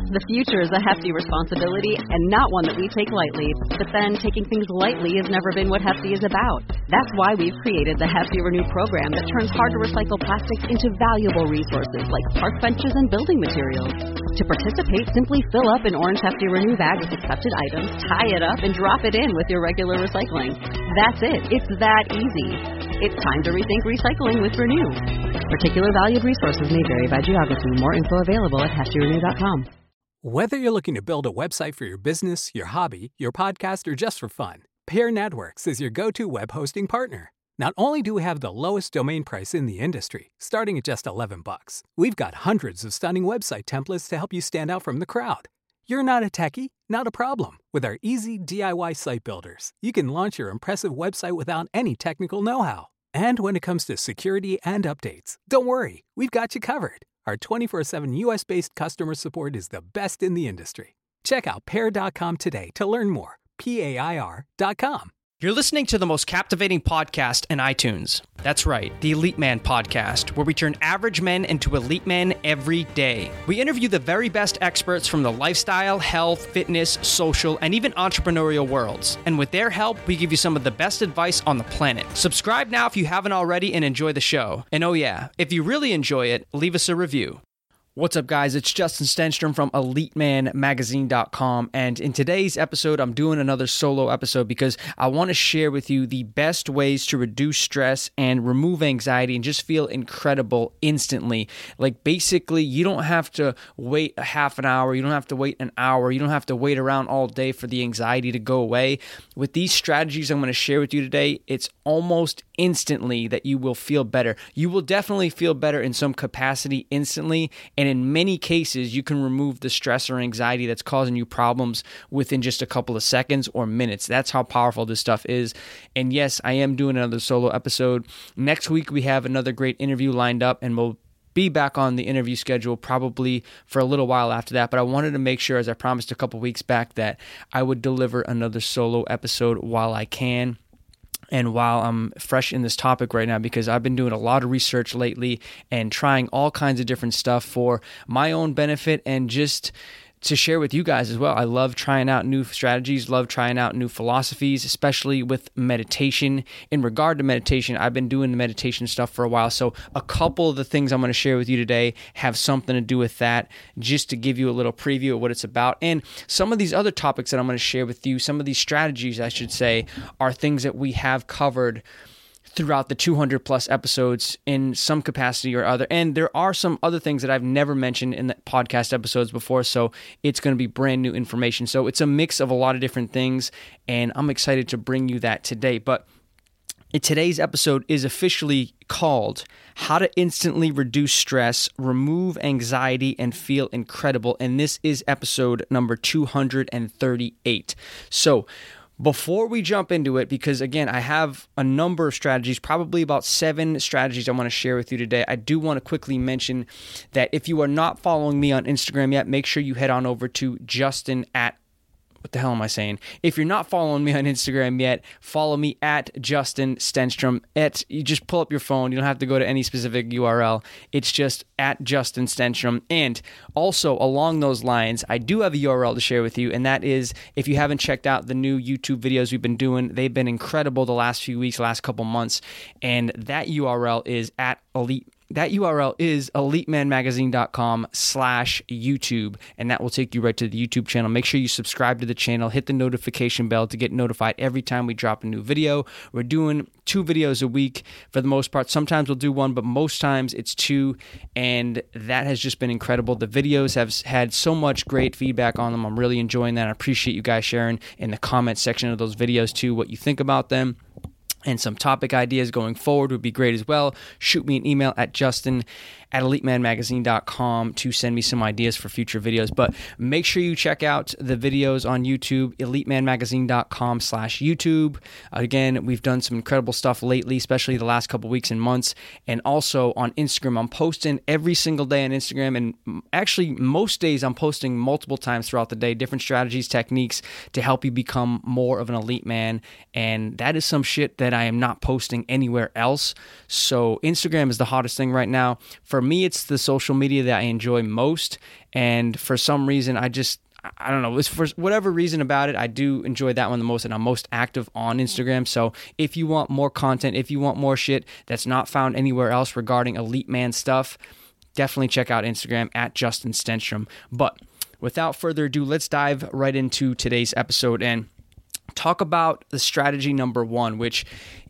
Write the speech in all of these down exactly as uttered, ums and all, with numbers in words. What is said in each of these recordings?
The future is a hefty responsibility and not one that we take lightly. But then, taking things lightly has never been what Hefty is about. That's why we've created the Hefty Renew program that turns hard-to-recycle plastics into valuable resources like park benches and building materials. To participate, simply fill up an orange Hefty Renew bag with accepted items, tie it up, and drop it in with your regular recycling. That's it. It's that easy. It's time to rethink recycling with Renew. Particular valued resources may vary by geography. More info available at hefty renew dot com. Whether you're looking to build a website for your business, your hobby, your podcast, or just for fun, Pair Networks is your go-to web hosting partner. Not only do we have the lowest domain price in the industry, starting at just eleven bucks, we've got hundreds of stunning website templates to help you stand out from the crowd. You're not a techie? Not a problem. With our easy D I Y site builders, you can launch your impressive website without any technical know-how. And when it comes to security and updates, don't worry, we've got you covered. Our twenty-four seven U S-based customer support is the best in the industry. Check out pair dot com today to learn more. P A I R dot com. You're listening to the most captivating podcast in iTunes. That's right, the Elite Man Podcast, where we turn average men into elite men every day. We interview the very best experts from the lifestyle, health, fitness, social, and even entrepreneurial worlds. And with their help, we give you some of the best advice on the planet. Subscribe now if you haven't already and enjoy the show. And oh yeah, if you really enjoy it, leave us a review. What's up, guys? It's Justin Stenstrom from elite man magazine dot com, and in today's episode, I'm doing another solo episode because I want to share with you the best ways to reduce stress and remove anxiety and just feel incredible instantly. Like, basically, you don't have to wait a half an hour, you don't have to wait an hour, you don't have to wait around all day for the anxiety to go away. With these strategies I'm going to share with you today, it's almost instantly that you will feel better. You will definitely feel better in some capacity instantly, and in many cases, you can remove the stress or anxiety that's causing you problems within just a couple of seconds or minutes. That's how powerful this stuff is. And yes, I am doing another solo episode. Next week, we have another great interview lined up, and we'll be back on the interview schedule probably for a little while after that. But I wanted to make sure, as I promised a couple weeks back, that I would deliver another solo episode while I can. And while I'm fresh in this topic right now, because I've been doing a lot of research lately and trying all kinds of different stuff for my own benefit and just to share with you guys as well. I love trying out new strategies, love trying out new philosophies, especially with meditation. In regard to meditation, I've been doing the meditation stuff for a while, so a couple of the things I'm going to share with you today have something to do with that, just to give you a little preview of what it's about. And some of these other topics that I'm going to share with you, some of these strategies, I should say, are things that we have covered throughout the two hundred plus episodes in some capacity or other. And there are some other things that I've never mentioned in the podcast episodes before, so it's going to be brand new information. So it's a mix of a lot of different things, and I'm excited to bring you that today. But today's episode is officially called How to Instantly Reduce Stress, Remove Anxiety, and Feel Incredible. And this is episode number two hundred thirty-eight. So before we jump into it, because again, I have a number of strategies, probably about seven strategies I want to share with you today, I do want to quickly mention that if you are not following me on Instagram yet, make sure you head on over to Justin at What the hell am I saying? If you're not following me on Instagram yet, follow me at Justin Stenstrom. At, you just pull up your phone. You don't have to go to any specific U R L. It's just at Justin Stenstrom. And also along those lines, I do have a U R L to share with you, and that is, if you haven't checked out the new YouTube videos we've been doing, they've been incredible the last few weeks, last couple months. And that U R L is at Elite. That U R L is elite man magazine dot com slash YouTube, and that will take you right to the YouTube channel. Make sure you subscribe to the channel, hit the notification bell to get notified every time we drop a new video. We're doing two videos a week for the most part. Sometimes we'll do one, but most times it's two, and that has just been incredible. The videos have had so much great feedback on them. I'm really enjoying that. I appreciate you guys sharing in the comment section of those videos too, what you think about them. And some topic ideas going forward would be great as well. Shoot me an email at justin at elite man magazine dot com to send me some ideas for future videos. But make sure you check out the videos on YouTube, elite man magazine dot com slash YouTube. Again, we've done some incredible stuff lately, especially the last couple weeks and months. And also on Instagram, I'm posting every single day on Instagram. And actually, most days I'm posting multiple times throughout the day, different strategies, techniques to help you become more of an elite man. And that is some shit that I am not posting anywhere else. So Instagram is the hottest thing right now for for me, it's the social media that I enjoy most. And for some reason, I just, I don't know, it's for whatever reason about it, I do enjoy that one the most, and I'm most active on Instagram. So if you want more content, if you want more shit that's not found anywhere else regarding Elite Man stuff, definitely check out Instagram at Justin Stenstrom. But without further ado, let's dive right into today's episode and talk about the strategy number one, which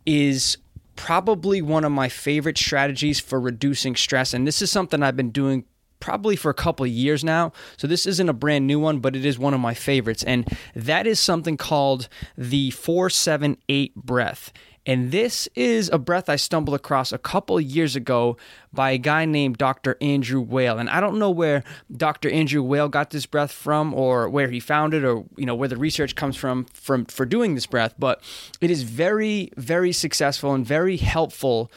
is probably one of my favorite strategies for reducing stress. And this is something I've been doing probably for a couple of years now. So this isn't a brand new one, but it is one of my favorites. And that is something called the four seven eight breath. And this is a breath I stumbled across a couple of years ago by a guy named Doctor Andrew Weil. And I don't know where Doctor Andrew Weil got this breath from, or where he found it, or you know where the research comes from, from for doing this breath, but it is very, very successful and very helpful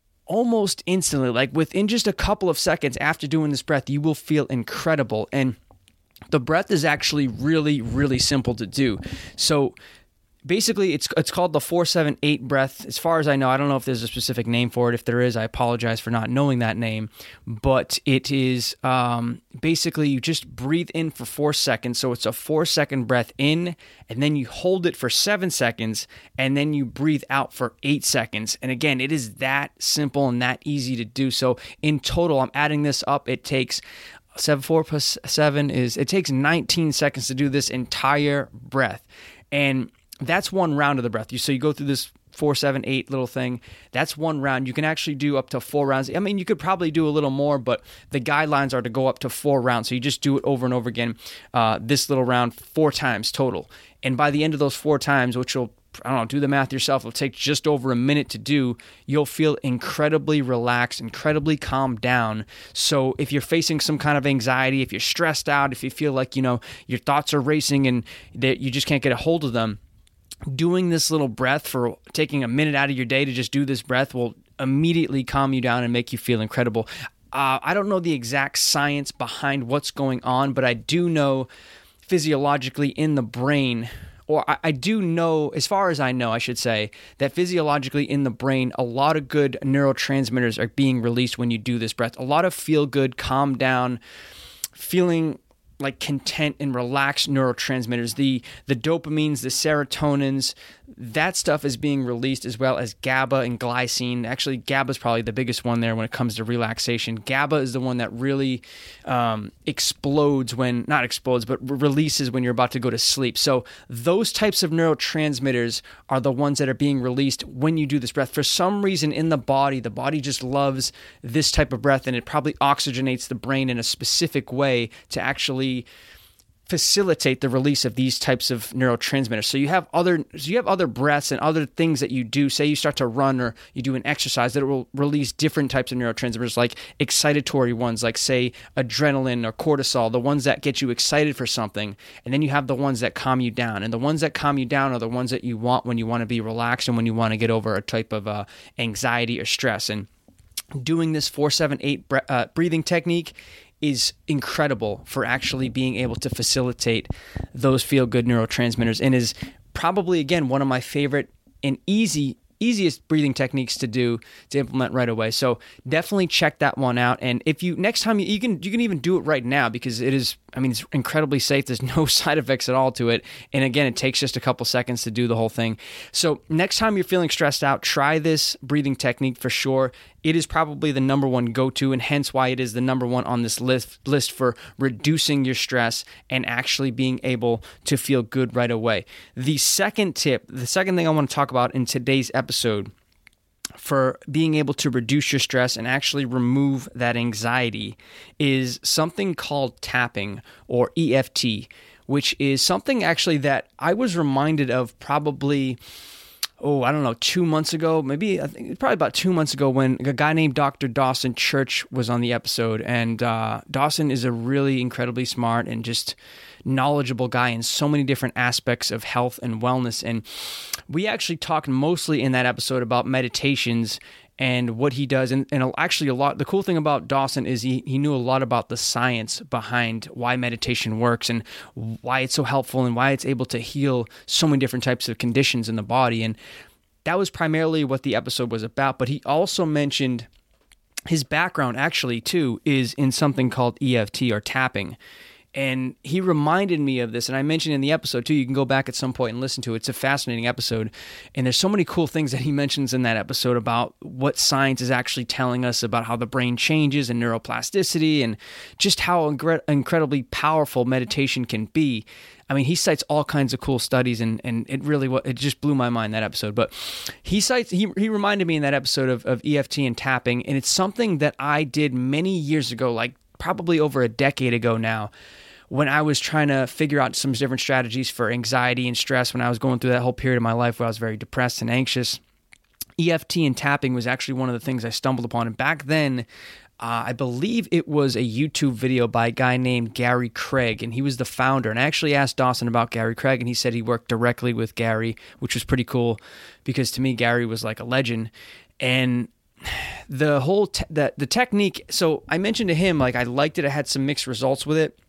almost instantly. Like within just a couple of seconds after doing this breath, you will feel incredible. And the breath is actually really, really simple to do. So basically, it's it's called the four seven eight breath. As far as I know, I don't know if there's a specific name for it. If there is, I apologize for not knowing that name. But it is um, basically you just breathe in for four seconds. So it's a four-second breath in, and then you hold it for seven seconds, and then you breathe out for eight seconds. And again, it is that simple and that easy to do. So in total, I'm adding this up. It takes seven, four plus seven is, it takes nineteen seconds to do this entire breath. And that's one round of the breath. So you go through this four, seven, eight little thing. That's one round. You can actually do up to four rounds. I mean, you could probably do a little more, but the guidelines are to go up to four rounds. So you just do it over and over again, uh, this little round four times total. And by the end of those four times, which will, I don't know, do the math yourself, it'll take just over a minute to do, you'll feel incredibly relaxed, incredibly calmed down. So if you're facing some kind of anxiety, if you're stressed out, if you feel like, you know, your thoughts are racing and that you just can't get a hold of them, doing this little breath, for taking a minute out of your day to just do this breath, will immediately calm you down and make you feel incredible. Uh, I don't know the exact science behind what's going on, but I do know physiologically in the brain, or I, I do know, as far as I know, I should say, that physiologically in the brain, a lot of good neurotransmitters are being released when you do this breath. A lot of feel good, calm down, feeling like content and relaxed neurotransmitters, the the dopamines, the serotonins, that stuff is being released, as well as GABA and glycine. Actually, GABA is probably the biggest one there when it comes to relaxation. GABA is the one that really um, explodes when, not explodes, but re- releases when you're about to go to sleep. So those types of neurotransmitters are the ones that are being released when you do this breath. For some reason in the body, the body just loves this type of breath, and it probably oxygenates the brain in a specific way to actually facilitate the release of these types of neurotransmitters. So you have other so you have other breaths and other things that you do. Say you start to run or you do an exercise that will release different types of neurotransmitters, like excitatory ones, like say adrenaline or cortisol, the ones that get you excited for something. And then you have the ones that calm you down. And the ones that calm you down are the ones that you want when you want to be relaxed and when you want to get over a type of uh, anxiety or stress. And doing this four seven eight bre- uh, breathing technique is incredible for actually being able to facilitate those feel-good neurotransmitters, and is probably, again, one of my favorite and easy easiest breathing techniques to do, to implement right away. So definitely check that one out. And if you, next time you, you can, you can even do it right now, because it is, I mean, it's incredibly safe. There's no side effects at all to it. And again, it takes just a couple seconds to do the whole thing. So next time you're feeling stressed out, try this breathing technique for sure. It is probably the number one go-to, and hence why it is the number one on this list list for reducing your stress and actually being able to feel good right away. The second tip, the second thing I want to talk about in today's episode for being able to reduce your stress and actually remove that anxiety is something called tapping, or E F T, which is something actually that I was reminded of probably oh, I don't know, two months ago, maybe, I think probably about two months ago, when a guy named Doctor Dawson Church was on the episode. And uh, Dawson is a really incredibly smart and just knowledgeable guy in so many different aspects of health and wellness. And we actually talked mostly in that episode about meditations and what he does. And, and actually a lot, the cool thing about Dawson is he, he knew a lot about the science behind why meditation works and why it's so helpful and why it's able to heal so many different types of conditions in the body. And that was primarily what the episode was about. But he also mentioned his background actually too is in something called E F T or tapping. And he reminded me of this, and I mentioned in the episode too, you can go back at some point and listen to it. It's a fascinating episode, and there's so many cool things that he mentions in that episode about what science is actually telling us about how the brain changes and neuroplasticity and just how incre- incredibly powerful meditation can be. I mean, he cites all kinds of cool studies, and, and it really it just blew my mind, that episode. But he cites he he reminded me in that episode of, of E F T and tapping, and it's something that I did many years ago, like probably over a decade ago now, when I was trying to figure out some different strategies for anxiety and stress when I was going through that whole period of my life where I was very depressed and anxious. E F T and tapping was actually one of the things I stumbled upon. And back then, uh, I believe it was a YouTube video by a guy named Gary Craig, and he was the founder. And I actually asked Dawson about Gary Craig, and he said he worked directly with Gary, which was pretty cool because to me, Gary was like a legend. And the whole te- the, the technique, so I mentioned to him, like I liked it. I had some mixed results with it.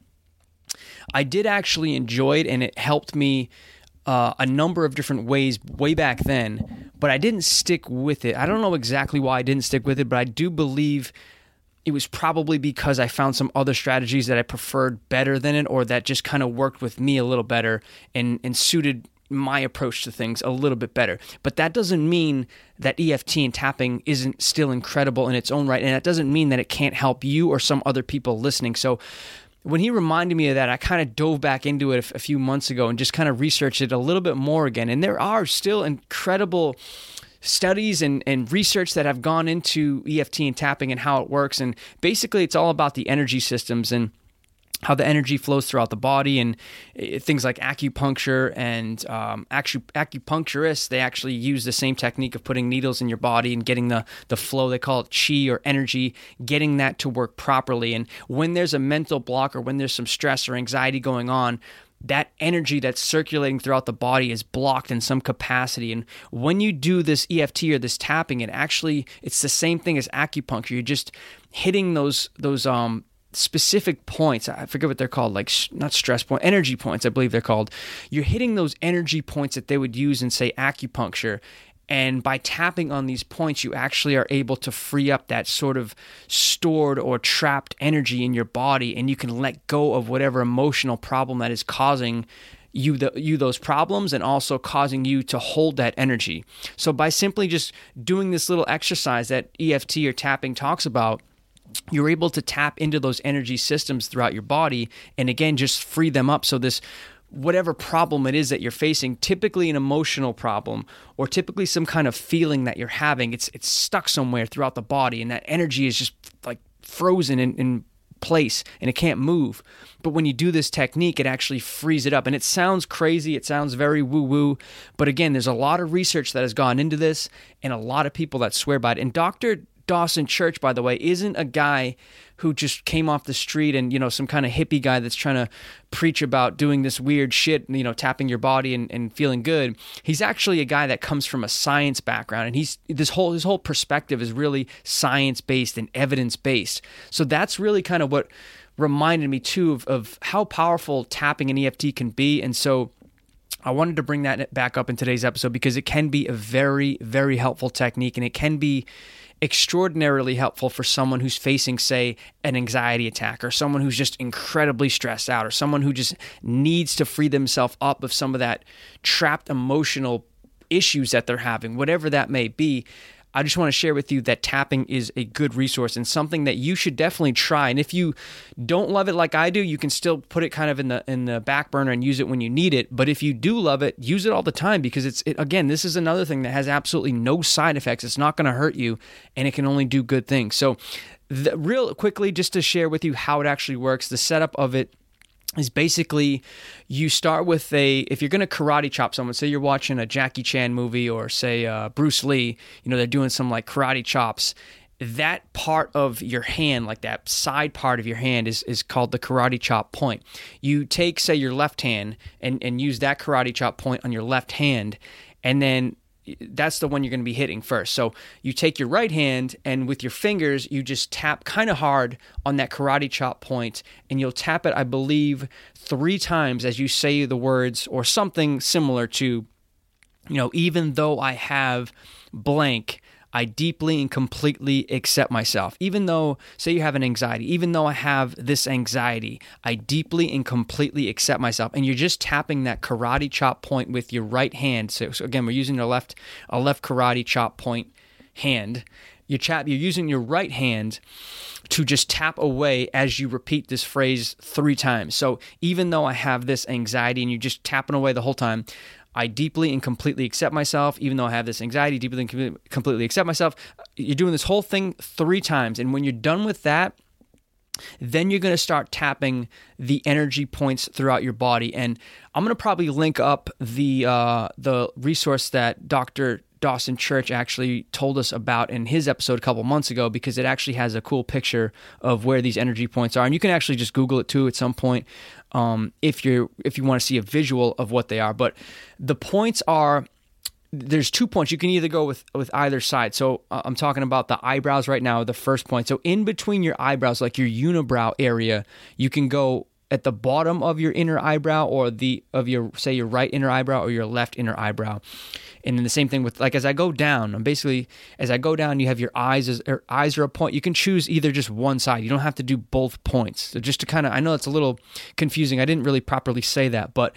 I did actually enjoy it, and it helped me uh, a number of different ways way back then, but I didn't stick with it. I don't know exactly why I didn't stick with it, but I do believe it was probably because I found some other strategies that I preferred better than it, or that just kind of worked with me a little better and, and suited my approach to things a little bit better. But that doesn't mean that E F T and tapping isn't still incredible in its own right, and that doesn't mean that it can't help you or some other people listening. So when he reminded me of that, I kind of dove back into it a few months ago and just kind of researched it a little bit more again. And there are still incredible studies and, and research that have gone into E F T and tapping and how it works. And basically, it's all about the energy systems and how the energy flows throughout the body, and things like acupuncture and um, acu- acupuncturists, they actually use the same technique of putting needles in your body and getting the, the flow, they call it chi or energy, getting that to work properly. And when there's a mental block or when there's some stress or anxiety going on, that energy that's circulating throughout the body is blocked in some capacity. And when you do this E F T or this tapping, it actually, it's the same thing as acupuncture. You're just hitting those, those, um, specific points. I forget what they're called, like not stress point, energy points, I believe they're called. You're hitting those energy points that they would use in, say, acupuncture. And by tapping on these points, you actually are able to free up that sort of stored or trapped energy in your body, and you can let go of whatever emotional problem that is causing you the, you those problems and also causing you to hold that energy. So by simply just doing this little exercise that E F T or tapping talks about, you're able to tap into those energy systems throughout your body and again, just free them up. So this, whatever problem it is that you're facing, typically an emotional problem or typically some kind of feeling that you're having, it's it's stuck somewhere throughout the body, and that energy is just like frozen in, in place and it can't move. But when you do this technique, it actually frees it up. And it sounds crazy, it sounds very woo-woo, but again, there's a lot of research that has gone into this and a lot of people that swear by it. And Doctor Dawson Church, by the way, isn't a guy who just came off the street and, you know, some kind of hippie guy that's trying to preach about doing this weird shit, you know, tapping your body and, and feeling good. He's actually a guy that comes from a science background, and he's this whole his whole perspective is really science-based and evidence-based. So that's really kind of what reminded me too of, of how powerful tapping and E F T can be. And so I wanted to bring that back up in today's episode because it can be a very, very helpful technique, and it can be extraordinarily helpful for someone who's facing, say, an anxiety attack, or someone who's just incredibly stressed out, or someone who just needs to free themselves up of some of that trapped emotional issues that they're having, whatever that may be. I just want to share with you that tapping is a good resource and something that you should definitely try. And if you don't love it like I do, you can still put it kind of in the in the back burner and use it when you need it. But if you do love it, use it all the time, because it's it, again, this is another thing that has absolutely no side effects. It's not going to hurt you, and it can only do good things. So the, real quickly, just to share with you how it actually works, the setup of it is basically you start with a, if you're going to karate chop someone, say you're watching a Jackie Chan movie or say uh, Bruce Lee, you know, they're doing some like karate chops. That part of your hand, like that side part of your hand is, is called the karate chop point. You take, say, your left hand and, and use that karate chop point on your left hand, and then that's the one you're going to be hitting first. So you take your right hand and with your fingers, you just tap kind of hard on that karate chop point, and you'll tap it, I believe, three times as you say the words or something similar to, you know, even though I have blank, I deeply and completely accept myself. Even though, say you have an anxiety, even though I have this anxiety, I deeply and completely accept myself. And you're just tapping that karate chop point with your right hand. So, so again, we're using a left, a left karate chop point hand. You're, chap, you're using your right hand to just tap away as you repeat this phrase three times. So even though I have this anxiety and you're just tapping away the whole time, I deeply and completely accept myself. Even though I have this anxiety, deeply and completely accept myself. You're doing this whole thing three times. And when you're done with that, then you're going to start tapping the energy points throughout your body. And I'm going to probably link up the uh, the resource that Doctor Dawson Church actually told us about in his episode a couple months ago, because it actually has a cool picture of where these energy points are. And you can actually just Google it too at some point um, if you're if you want to see a visual of what they are. But the points are, there's two points. You can either go with, with either side. So uh, I'm talking about the eyebrows right now, the first point. So in between your eyebrows, like your unibrow area, you can go at the bottom of your inner eyebrow or the of your, say, your right inner eyebrow or your left inner eyebrow. And then the same thing with, like, as I go down, I'm basically, as I go down, you have your eyes, as, or eyes are a point. You can choose either just one side. You don't have to do both points. So just to kind of, I know it's a little confusing. I didn't really properly say that, but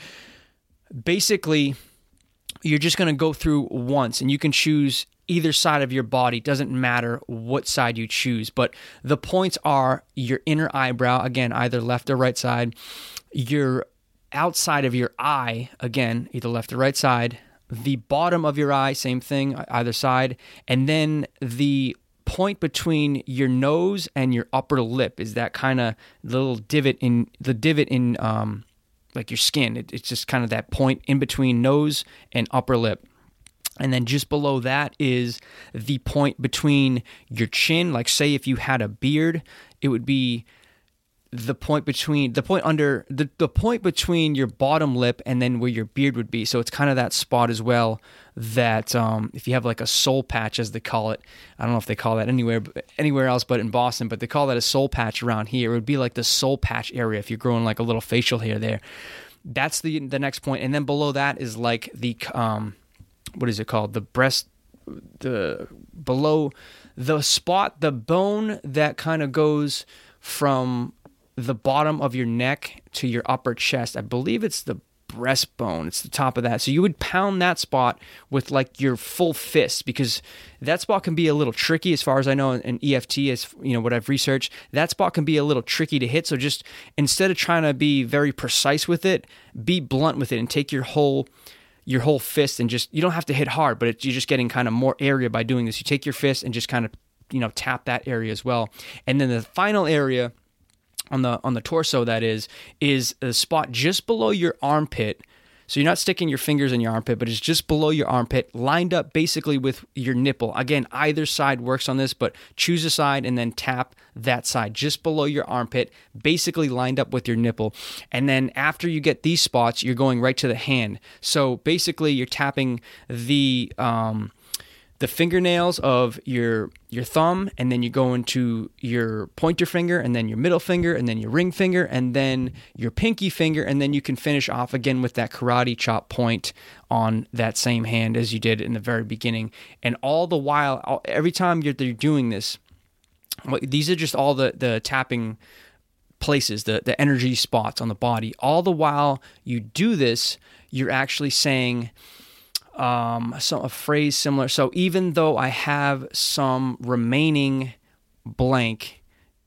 basically, you're just going to go through once, and you can choose either side of your body. It doesn't matter what side you choose, but the points are your inner eyebrow, again, either left or right side, your outside of your eye, again, either left or right side, the bottom of your eye, same thing, either side, and then the point between your nose and your upper lip is that kind of little divot in the divot in um, like your skin. It, it's just kind of that point in between nose and upper lip. And then just below that is the point between your chin. Like, say if you had a beard, it would be the point between the point under the, the point between your bottom lip and then where your beard would be. So it's kind of that spot as well that um, if you have like a soul patch, as they call it, I don't know if they call that anywhere anywhere else but in Boston, but they call that a soul patch around here. It would be like the soul patch area if you're growing like a little facial hair there. That's the the next point. And then below that is like the um, what is it called? The breast, the below the spot, the bone that kind of goes from the bottom of your neck to your upper chest. I believe it's the breastbone. It's the top of that. So you would pound that spot with like your full fist, because that spot can be a little tricky, as far as I know, in E F T, as you know, what I've researched, that spot can be a little tricky to hit. So just instead of trying to be very precise with it, be blunt with it and take your whole your whole fist and just, you don't have to hit hard, but it, you're just getting kind of more area by doing this. You take your fist and just kind of, you know, tap that area as well. And then the final area on the on the torso, that is, is a spot just below your armpit. So you're not sticking your fingers in your armpit, but it's just below your armpit, lined up basically with your nipple. Again, either side works on this, but choose a side and then tap that side just below your armpit, basically lined up with your nipple. And then after you get these spots, you're going right to the hand. So basically, you're tapping the um, the fingernails of your your thumb, and then you go into your pointer finger, and then your middle finger, and then your ring finger, and then your pinky finger, and then you can finish off again with that karate chop point on that same hand as you did in the very beginning. And all the while, every time you're, you're doing this, these are just all the, the tapping places, the, the energy spots on the body. All the while you do this, you're actually saying Um, so a phrase similar. So even though I have some remaining blank,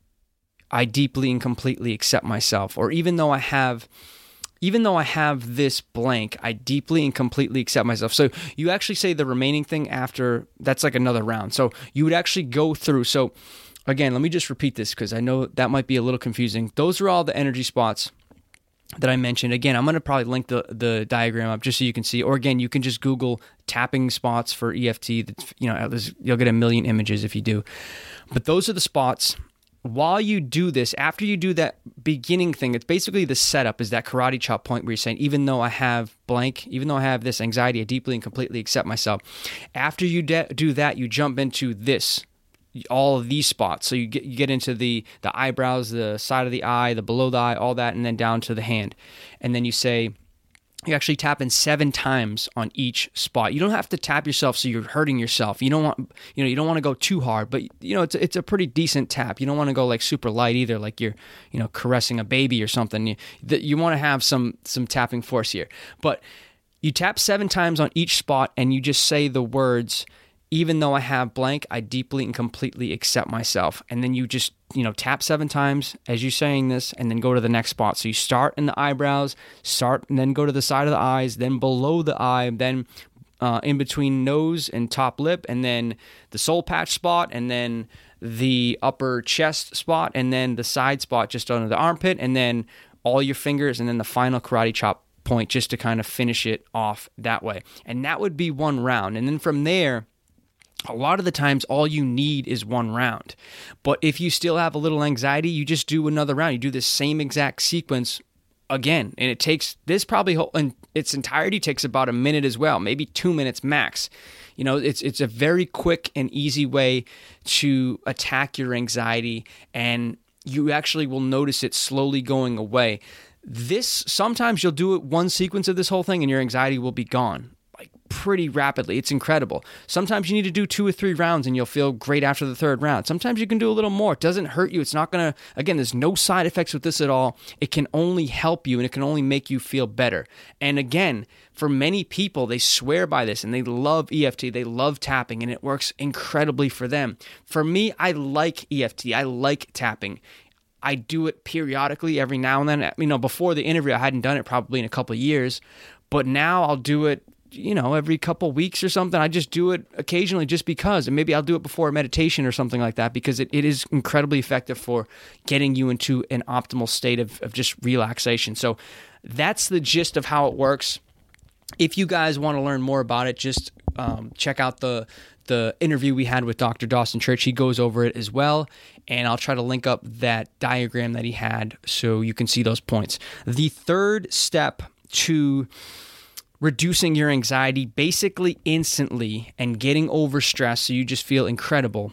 I deeply and completely accept myself. Or even though I have, even though I have this blank, I deeply and completely accept myself. So you actually say the remaining thing after. That's like another round. So you would actually go through. So again, let me just repeat this, because I know that might be a little confusing. Those are all the energy spots that I mentioned. Again, I'm going to probably link the, the diagram up just so you can see. Or again, you can just Google tapping spots for E F T. That's, you know, you'll get a million images if you do. But those are the spots. While you do this, after you do that beginning thing, it's basically the setup, is that karate chop point where you're saying, even though I have blank, even though I have this anxiety, I deeply and completely accept myself. After you de- do that, you jump into this, all of these spots. So you get you get into the the eyebrows, the side of the eye, the below the eye, all that, and then down to the hand. And then you say, you actually tap in seven times on each spot. You don't have to tap yourself so you're hurting yourself. You don't want, you know, you don't want to go too hard, but you know, it's it's a pretty decent tap. You don't want to go like super light either, like you're, you know, caressing a baby or something. You, you want to have some some tapping force here. But you tap seven times on each spot and you just say the words, "Even though I have blank, I deeply and completely accept myself." And then you just, you know, tap seven times as you're saying this and then go to the next spot. So you start in the eyebrows, start and then go to the side of the eyes, then below the eye, then uh, in between nose and top lip, and then the soul patch spot, and then the upper chest spot, and then the side spot just under the armpit, and then all your fingers, and then the final karate chop point just to kind of finish it off that way. And that would be one round. And then from there, a lot of the times, all you need is one round. But if you still have a little anxiety, you just do another round. You do the same exact sequence again. And it takes, this probably, in its entirety takes about a minute as well, maybe two minutes max. You know, it's it's a very quick and easy way to attack your anxiety, and you actually will notice it slowly going away. This, sometimes you'll do it one sequence of this whole thing and your anxiety will be gone. Like pretty rapidly. It's incredible. Sometimes you need to do two or three rounds and you'll feel great after the third round. Sometimes you can do a little more. It doesn't hurt you. It's not going to, again, there's no side effects with this at all. It can only help you and it can only make you feel better. And again, for many people, they swear by this and they love E F T. They love tapping and it works incredibly for them. For me, I like E F T. I like tapping. I do it periodically every now and then. You know, before the interview, I hadn't done it probably in a couple of years, but now I'll do it, you know, every couple weeks or something. I just do it occasionally just because, and maybe I'll do it before a meditation or something like that, because it, it is incredibly effective for getting you into an optimal state of, of just relaxation. So that's the gist of how it works. If you guys want to learn more about it, just um, check out the the interview we had with Doctor Dawson Church. He goes over it as well, and I'll try to link up that diagram that he had so you can see those points. The third step to reducing your anxiety basically instantly and getting over stress so you just feel incredible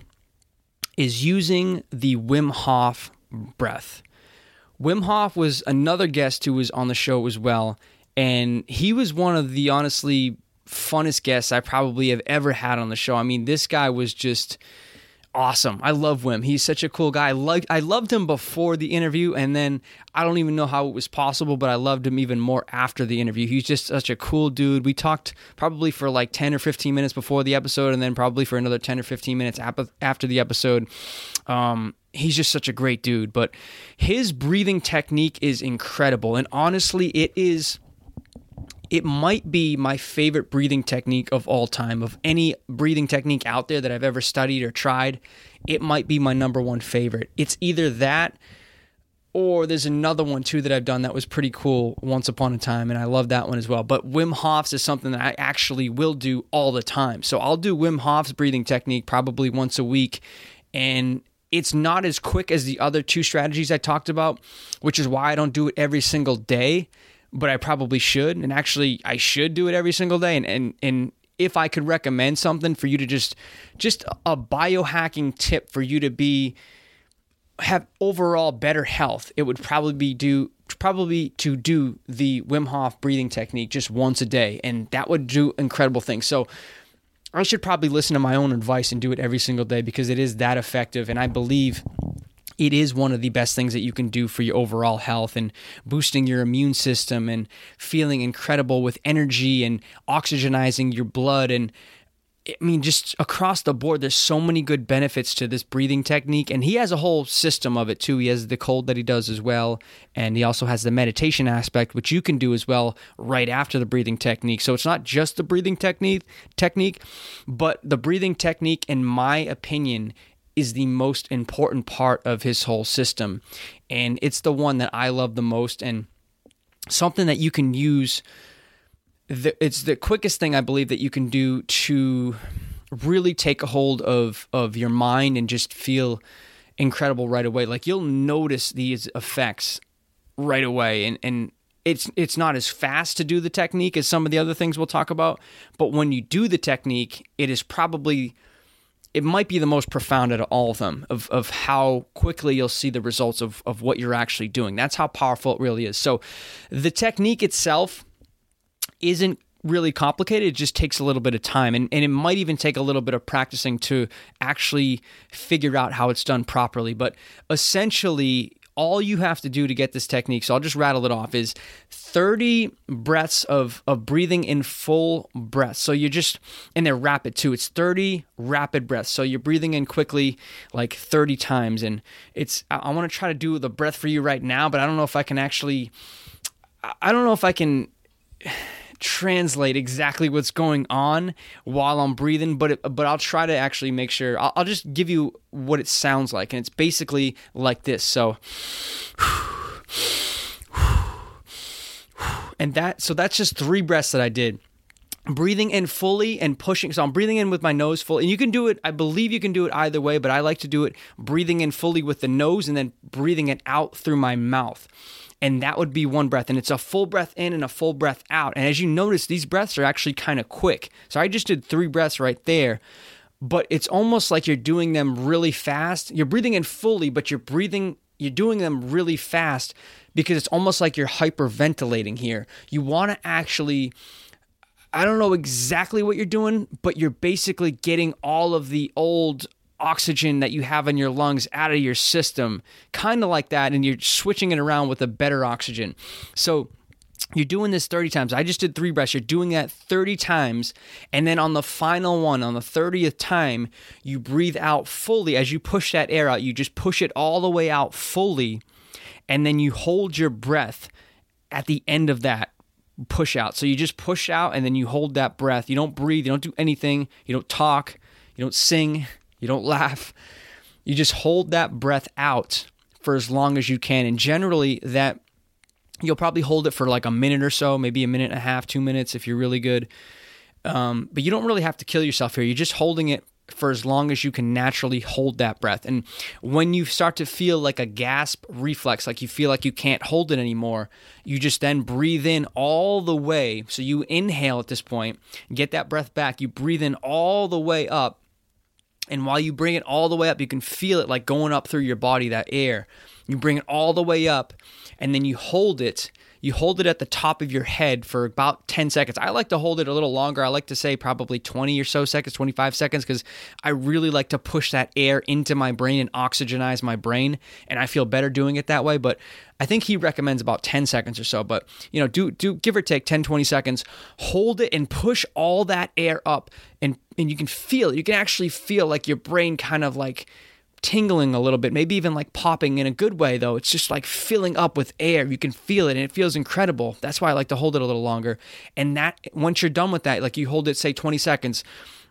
is using the Wim Hof breath. Wim Hof was another guest who was on the show as well, and he was one of the honestly funnest guests I probably have ever had on the show. I mean, this guy was just awesome. I love Wim. He's such a cool guy. I liked, I loved him before the interview, and then I don't even know how it was possible, but I loved him even more after the interview. He's just such a cool dude. We talked probably for like ten or fifteen minutes before the episode, and then probably for another ten or fifteen minutes ap- after the episode. Um, he's just such a great dude, but his breathing technique is incredible, and honestly, it is... It might be my favorite breathing technique of all time. Of any breathing technique out there that I've ever studied or tried, it might be my number one favorite. It's either that or there's another one too that I've done that was pretty cool once upon a time, and I love that one as well. But Wim Hof's is something that I actually will do all the time. So I'll do Wim Hof's breathing technique probably once a week, and it's not as quick as the other two strategies I talked about, which is why I don't do it every single day. But I probably should, and actually I should do it every single day. And, and and if I could recommend something for you to just, just a biohacking tip for you to be, have overall better health, it would probably be do, probably to do the Wim Hof breathing technique just once a day. And that would do incredible things. So I should probably listen to my own advice and do it every single day because it is that effective. And I believe it is one of the best things that you can do for your overall health and boosting your immune system and feeling incredible with energy and oxygenizing your blood. And I mean, just across the board, there's so many good benefits to this breathing technique. And he has a whole system of it too. He has the cold that he does as well. And he also has the meditation aspect, which you can do as well right after the breathing technique. So it's not just the breathing technique, technique, but the breathing technique, in my opinion, is the most important part of his whole system. And it's the one that I love the most, and something that you can use. The, it's the quickest thing I believe that you can do to really take a hold of, of your mind and just feel incredible right away. Like, you'll notice these effects right away. And, and it's, it's not as fast to do the technique as some of the other things we'll talk about. But when you do the technique, it is probably... it might be the most profound out of all of them, of, of how quickly you'll see the results of, of what you're actually doing. That's how powerful it really is. So the technique itself, isn't really complicated. It just takes a little bit of time, and, and it might even take a little bit of practicing to actually figure out how it's done properly. But essentially, all you have to do to get this technique, so I'll just rattle it off, is thirty breaths of, of breathing in full breaths. So you're just, and they're rapid too. It's thirty rapid breaths. So you're breathing in quickly like thirty times. And it's, I, I want to try to do the breath for you right now, but I don't know if I can actually, I don't know if I can translate exactly what's going on while I'm breathing, but it, but I'll try to actually make sure. I'll, I'll just give you what it sounds like, and it's basically like this. So, and that so that's just three breaths that I did. Breathing in fully and pushing. So I'm breathing in with my nose full, and you can do it. I believe you can do it either way, but I like to do it breathing in fully with the nose and then breathing it out through my mouth. And that would be one breath. And it's a full breath in and a full breath out. And as you notice, these breaths are actually kind of quick. So I just did three breaths right there. But it's almost like you're doing them really fast. You're breathing in fully, but you're breathing, you're doing them really fast because it's almost like you're hyperventilating here. You want to actually, I don't know exactly what you're doing, but you're basically getting all of the old oxygen that you have in your lungs out of your system, kind of like that, and you're switching it around with a better oxygen. So you're doing this thirty times. I just did three breaths. You're doing that thirty times, and then on the final one, on the thirtieth time, you breathe out fully. As you push that air out, you just push it all the way out fully, and then you hold your breath at the end of that push out. So you just push out, and then you hold that breath. You don't breathe. You don't do anything. You don't talk. You don't sing. You don't laugh. You just hold that breath out for as long as you can. And generally that you'll probably hold it for like a minute or so, maybe a minute and a half, two minutes if you're really good. Um, but you don't really have to kill yourself here. You're just holding it for as long as you can naturally hold that breath. And when you start to feel like a gasp reflex, like you feel like you can't hold it anymore, you just then breathe in all the way. So you inhale at this point, get that breath back. You breathe in all the way up. And while you bring it all the way up, you can feel it like going up through your body, that air. You bring it all the way up, and then you hold it. You hold it at the top of your head for about ten seconds. I like to hold it a little longer. I like to say probably twenty or so seconds, twenty-five seconds, because I really like to push that air into my brain and oxygenize my brain, and I feel better doing it that way. But I think he recommends about ten seconds or so. But, you know, do do give or take ten, twenty seconds. Hold it and push all that air up, and, and you can feel it. You can actually feel like your brain kind of like tingling a little bit, maybe even like popping in a good way, though. It's just like filling up with air. You can feel it, and it feels incredible. That's why I like to hold it a little longer. And that, once you're done with that, like you hold it, say twenty seconds,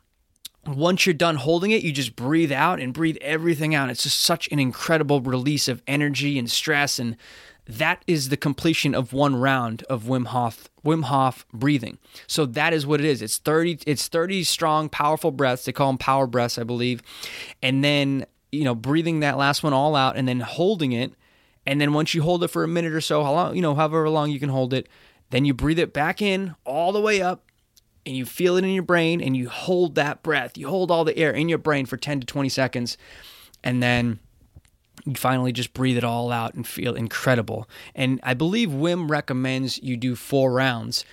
once you're done holding it, you just breathe out and breathe everything out. It's just such an incredible release of energy and stress, and that is the completion of one round of Wim Hof Wim Hof breathing. So that is what it is. It's thirty. It's thirty strong, powerful breaths. They call them power breaths, I believe. And then, you know, breathing that last one all out and then holding it. And then once you hold it for a minute or so, how long, you know, however long you can hold it, then you breathe it back in all the way up, and you feel it in your brain, and you hold that breath. You hold all the air in your brain for ten to twenty seconds, and then you finally just breathe it all out and feel incredible. And I believe Wim recommends you do four rounds.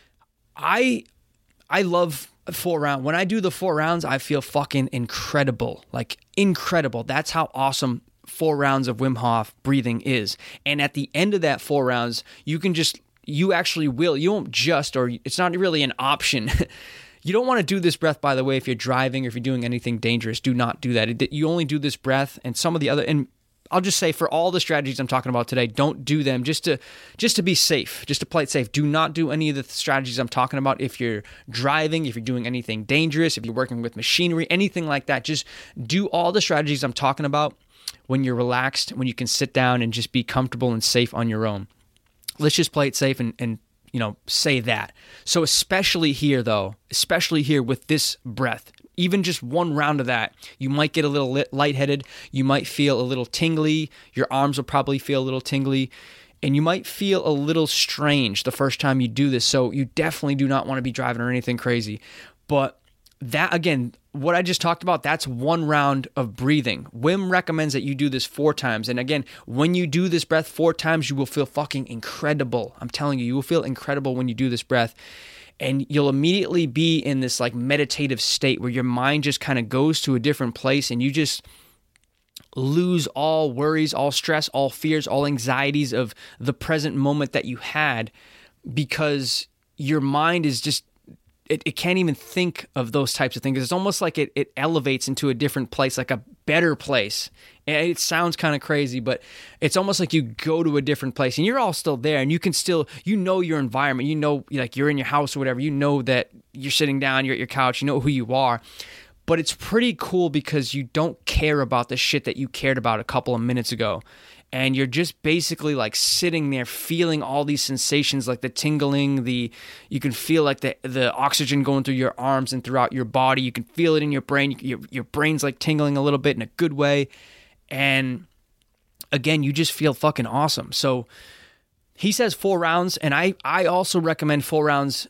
I I love four rounds. When I do the four rounds, I feel fucking incredible. Like incredible. That's how awesome four rounds of Wim Hof breathing is. And at the end of that four rounds, you can just, you actually will, you won't just, or it's not really an option. You don't want to do this breath, by the way, if you're driving or if you're doing anything dangerous. Do not do that. You only do this breath, and some of the other, and I'll just say for all the strategies I'm talking about today, don't do them just to just to be safe, just to play it safe. Do not do any of the strategies I'm talking about if you're driving, if you're doing anything dangerous, if you're working with machinery, anything like that. Just do all the strategies I'm talking about when you're relaxed, when you can sit down and just be comfortable and safe on your own. Let's just play it safe and, and you know, say that. So especially here, though, especially here with this breath, even just one round of that, you might get a little lit, lightheaded. You might feel a little tingly. Your arms will probably feel a little tingly. And you might feel a little strange the first time you do this. So you definitely do not want to be driving or anything crazy. But that, again, what I just talked about, that's one round of breathing. Wim recommends that you do this four times. And again, when you do this breath four times, you will feel fucking incredible. I'm telling you, you will feel incredible when you do this breath. And you'll immediately be in this like meditative state where your mind just kind of goes to a different place and you just lose all worries, all stress, all fears, all anxieties of the present moment that you had, because your mind is just, It, it can't even think of those types of things. It's almost like it, it elevates into a different place, like a better place. And it sounds kind of crazy, but it's almost like you go to a different place and you're all still there and you can still, you know your environment, you know, like you're in your house or whatever, you know that you're sitting down, you're at your couch, you know who you are. But it's pretty cool because you don't care about the shit that you cared about a couple of minutes ago. And you're just basically like sitting there feeling all these sensations, like the tingling, the you can feel like the the oxygen going through your arms and throughout your body. You can feel it in your brain. Your, your brain's like tingling a little bit in a good way. And again, you just feel fucking awesome. So he says four rounds, and I, I also recommend four rounds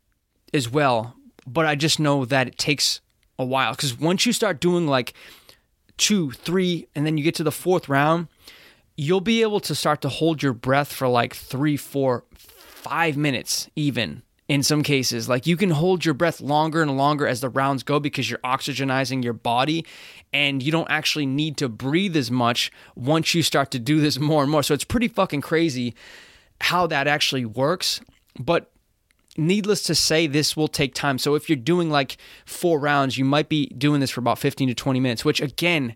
as well. But I just know that it takes a while, because once you start doing like two, three, and then you get to the fourth round, you'll be able to start to hold your breath for like three, four, five minutes even in some cases. Like you can hold your breath longer and longer as the rounds go because you're oxygenizing your body and you don't actually need to breathe as much once you start to do this more and more. So it's pretty fucking crazy how that actually works. But needless to say, this will take time. So if you're doing like four rounds, you might be doing this for about fifteen to twenty minutes, which again,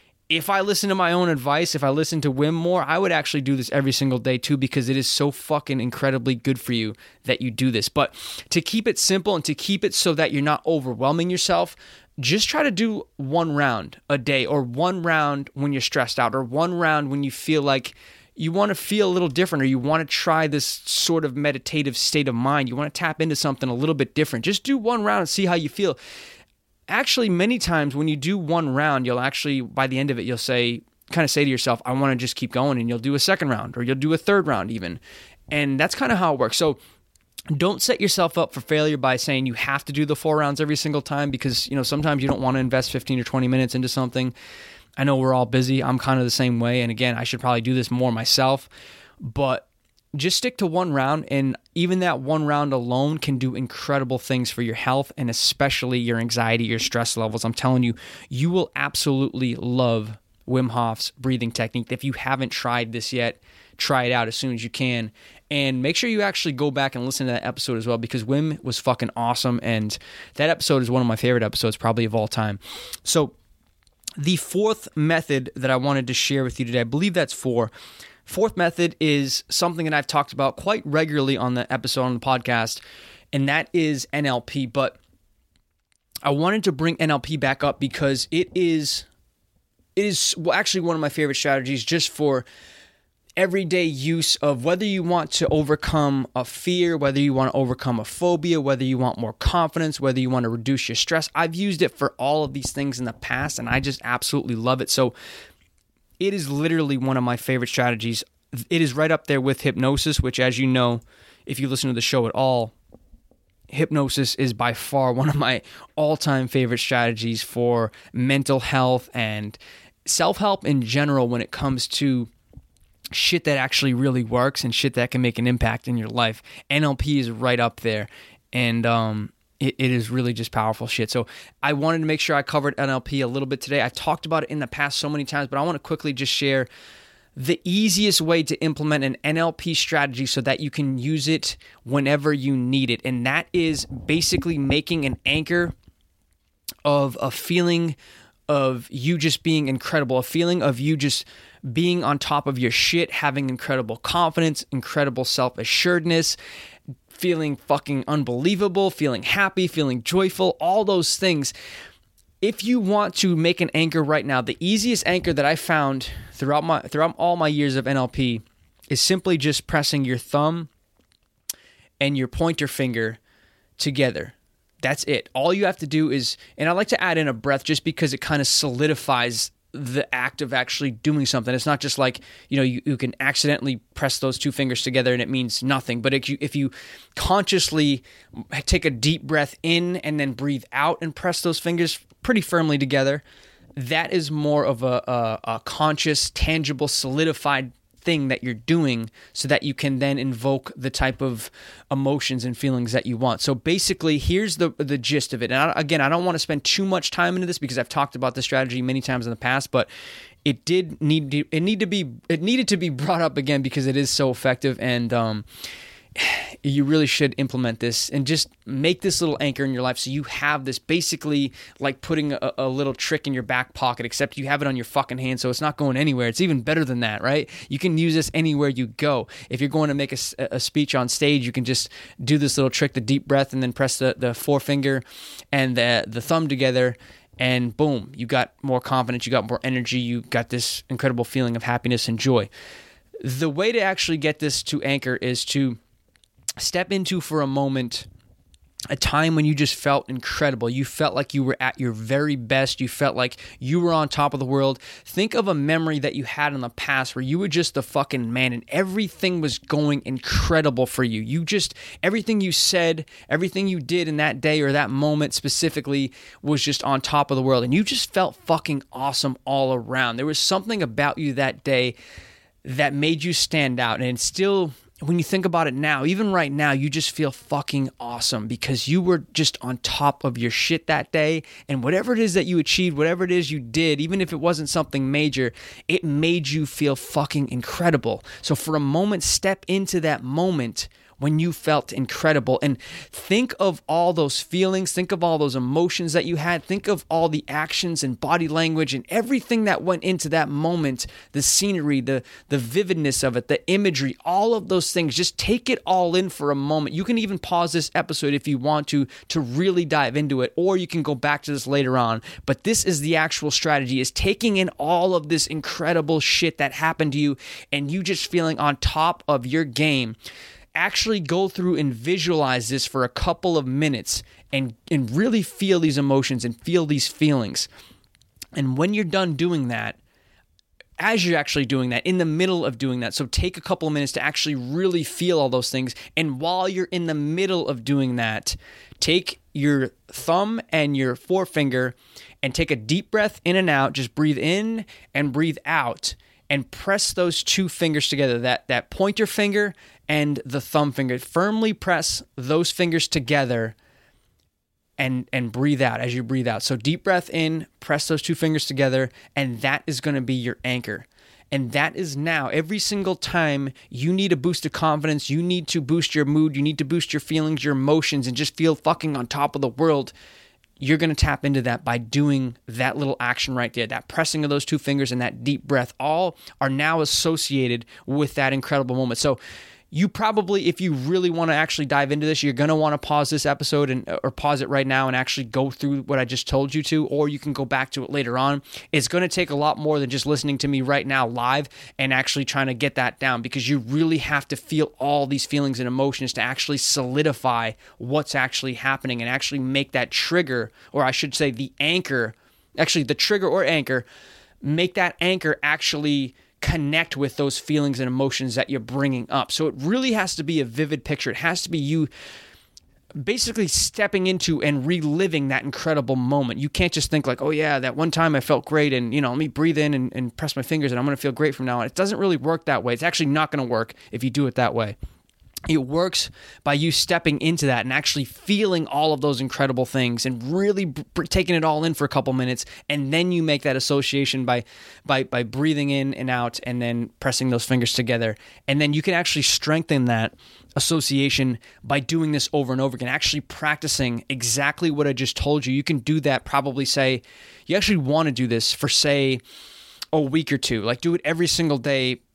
if I listen to my own advice, if I listen to Wim more, I would actually do this every single day too, because it is so fucking incredibly good for you that you do this. But to keep it simple and to keep it so that you're not overwhelming yourself, just try to do one round a day, or one round when you're stressed out, or one round when you feel like you want to feel a little different, or you want to try this sort of meditative state of mind. You want to tap into something a little bit different. Just do one round and see how you feel. Actually, many times when you do one round, you'll actually, by the end of it, you'll say, kind of say to yourself, I want to just keep going, and you'll do a second round, or you'll do a third round even. And that's kind of how it works. So don't set yourself up for failure by saying you have to do the four rounds every single time, because, you know, sometimes you don't want to invest fifteen or twenty minutes into something. I know we're all busy. I'm kind of the same way. And again, I should probably do this more myself, but just stick to one round, and even that one round alone can do incredible things for your health and especially your anxiety, your stress levels. I'm telling you, you will absolutely love Wim Hof's breathing technique. If you haven't tried this yet, try it out as soon as you can. And make sure you actually go back and listen to that episode as well, because Wim was fucking awesome, and that episode is one of my favorite episodes probably of all time. So the fourth method that I wanted to share with you today, I believe that's four. Fourth method is something that I've talked about quite regularly on the episode on the podcast, and that is N L P. But I wanted to bring N L P back up because it is, it is actually one of my favorite strategies just for everyday use of whether you want to overcome a fear, whether you want to overcome a phobia, whether you want more confidence, whether you want to reduce your stress. I've used it for all of these things in the past, and I just absolutely love it. So it is literally one of my favorite strategies. It is right up there with hypnosis, which, as you know, if you listen to the show at all, hypnosis is by far one of my all-time favorite strategies for mental health and self-help in general when it comes to shit that actually really works and shit that can make an impact in your life. N L P is right up there, and um, it, it is really just powerful shit. So I wanted to make sure I covered N L P a little bit today. I've talked about it in the past so many times, but I want to quickly just share the easiest way to implement an N L P strategy so that you can use it whenever you need it, and that is basically making an anchor of a feeling of you just being incredible, a feeling of you just being on top of your shit, having incredible confidence, incredible self-assuredness, feeling fucking unbelievable, feeling happy, feeling joyful, all those things. If you want to make an anchor right now, the easiest anchor that I found throughout my throughout all my years of N L P is simply just pressing your thumb and your pointer finger together. That's it. All you have to do is, and I like to add in a breath just because it kind of solidifies the act of actually doing something. It's not just like, you know, you, you can accidentally press those two fingers together and it means nothing. But if you, if you consciously take a deep breath in and then breathe out and press those fingers pretty firmly together, that is more of a, a, a conscious, tangible, solidified thing that you're doing so that you can then invoke the type of emotions and feelings that you want. So basically, here's the the gist of it. And I, again, I don't want to spend too much time into this because I've talked about this strategy many times in the past, but it did need to, it need to be it needed to be brought up again because it is so effective, and um you really should implement this and just make this little anchor in your life so you have this, basically like putting a, a little trick in your back pocket, except you have it on your fucking hand so it's not going anywhere. It's even better than that, right? You can use this anywhere you go. If you're going to make a, a speech on stage, you can just do this little trick, the deep breath, and then press the, the forefinger and the, the thumb together, and boom, you got more confidence, you got more energy, you got this incredible feeling of happiness and joy. The way to actually get this to anchor is to step into for a moment a time when you just felt incredible. You felt like you were at your very best. You felt like you were on top of the world. Think of a memory that you had in the past where you were just the fucking man and everything was going incredible for you. You just, everything you said, everything you did in that day or that moment specifically was just on top of the world. And you just felt fucking awesome all around. There was something about you that day that made you stand out. And still, when you think about it now, even right now, you just feel fucking awesome because you were just on top of your shit that day. And whatever it is that you achieved, whatever it is you did, even if it wasn't something major, it made you feel fucking incredible. So for a moment, step into that moment when you felt incredible and think of all those feelings, think of all those emotions that you had, think of all the actions and body language and everything that went into that moment, the scenery, the, the vividness of it, the imagery, all of those things. Just take it all in for a moment. You can even pause this episode if you want to, to really dive into it, or you can go back to this later on. But this is the actual strategy, is taking in all of this incredible shit that happened to you and you just feeling on top of your game. Actually go through and visualize this for a couple of minutes and, and really feel these emotions and feel these feelings. And when you're done doing that, as you're actually doing that, in the middle of doing that, so take a couple of minutes to actually really feel all those things. And while you're in the middle of doing that, take your thumb and your forefinger and take a deep breath in and out. Just breathe in and breathe out and press those two fingers together, that, that pointer finger and the thumb finger. Firmly press those fingers together and and breathe out as you breathe out. So deep breath in, press those two fingers together, and that is going to be your anchor. And that is now, every single time you need a boost of confidence, you need to boost your mood, you need to boost your feelings, your emotions, and just feel fucking on top of the world, you're going to tap into that by doing that little action right there. That pressing of those two fingers and that deep breath all are now associated with that incredible moment. So you probably, if you really want to actually dive into this, you're going to want to pause this episode and or pause it right now and actually go through what I just told you to, or you can go back to it later on. It's going to take a lot more than just listening to me right now live and actually trying to get that down, because you really have to feel all these feelings and emotions to actually solidify what's actually happening and actually make that trigger, or I should say the anchor, actually the trigger or anchor, make that anchor actually connect with those feelings and emotions that you're bringing up. So it really has to be a vivid picture. It has to be you basically stepping into and reliving that incredible moment. You can't just think like, oh yeah, that one time I felt great and, you know, let me breathe in and, and press my fingers and I'm going to feel great from now on. It doesn't really work that way. It's actually not going to work if you do it that way. It works by you stepping into that and actually feeling all of those incredible things and really b- taking it all in for a couple minutes, and then you make that association by by by breathing in and out and then pressing those fingers together. And then you can actually strengthen that association by doing this over and over again, actually practicing exactly what I just told you. You can do that probably, say, you actually want to do this for, say, a week or two. Like, do it every single day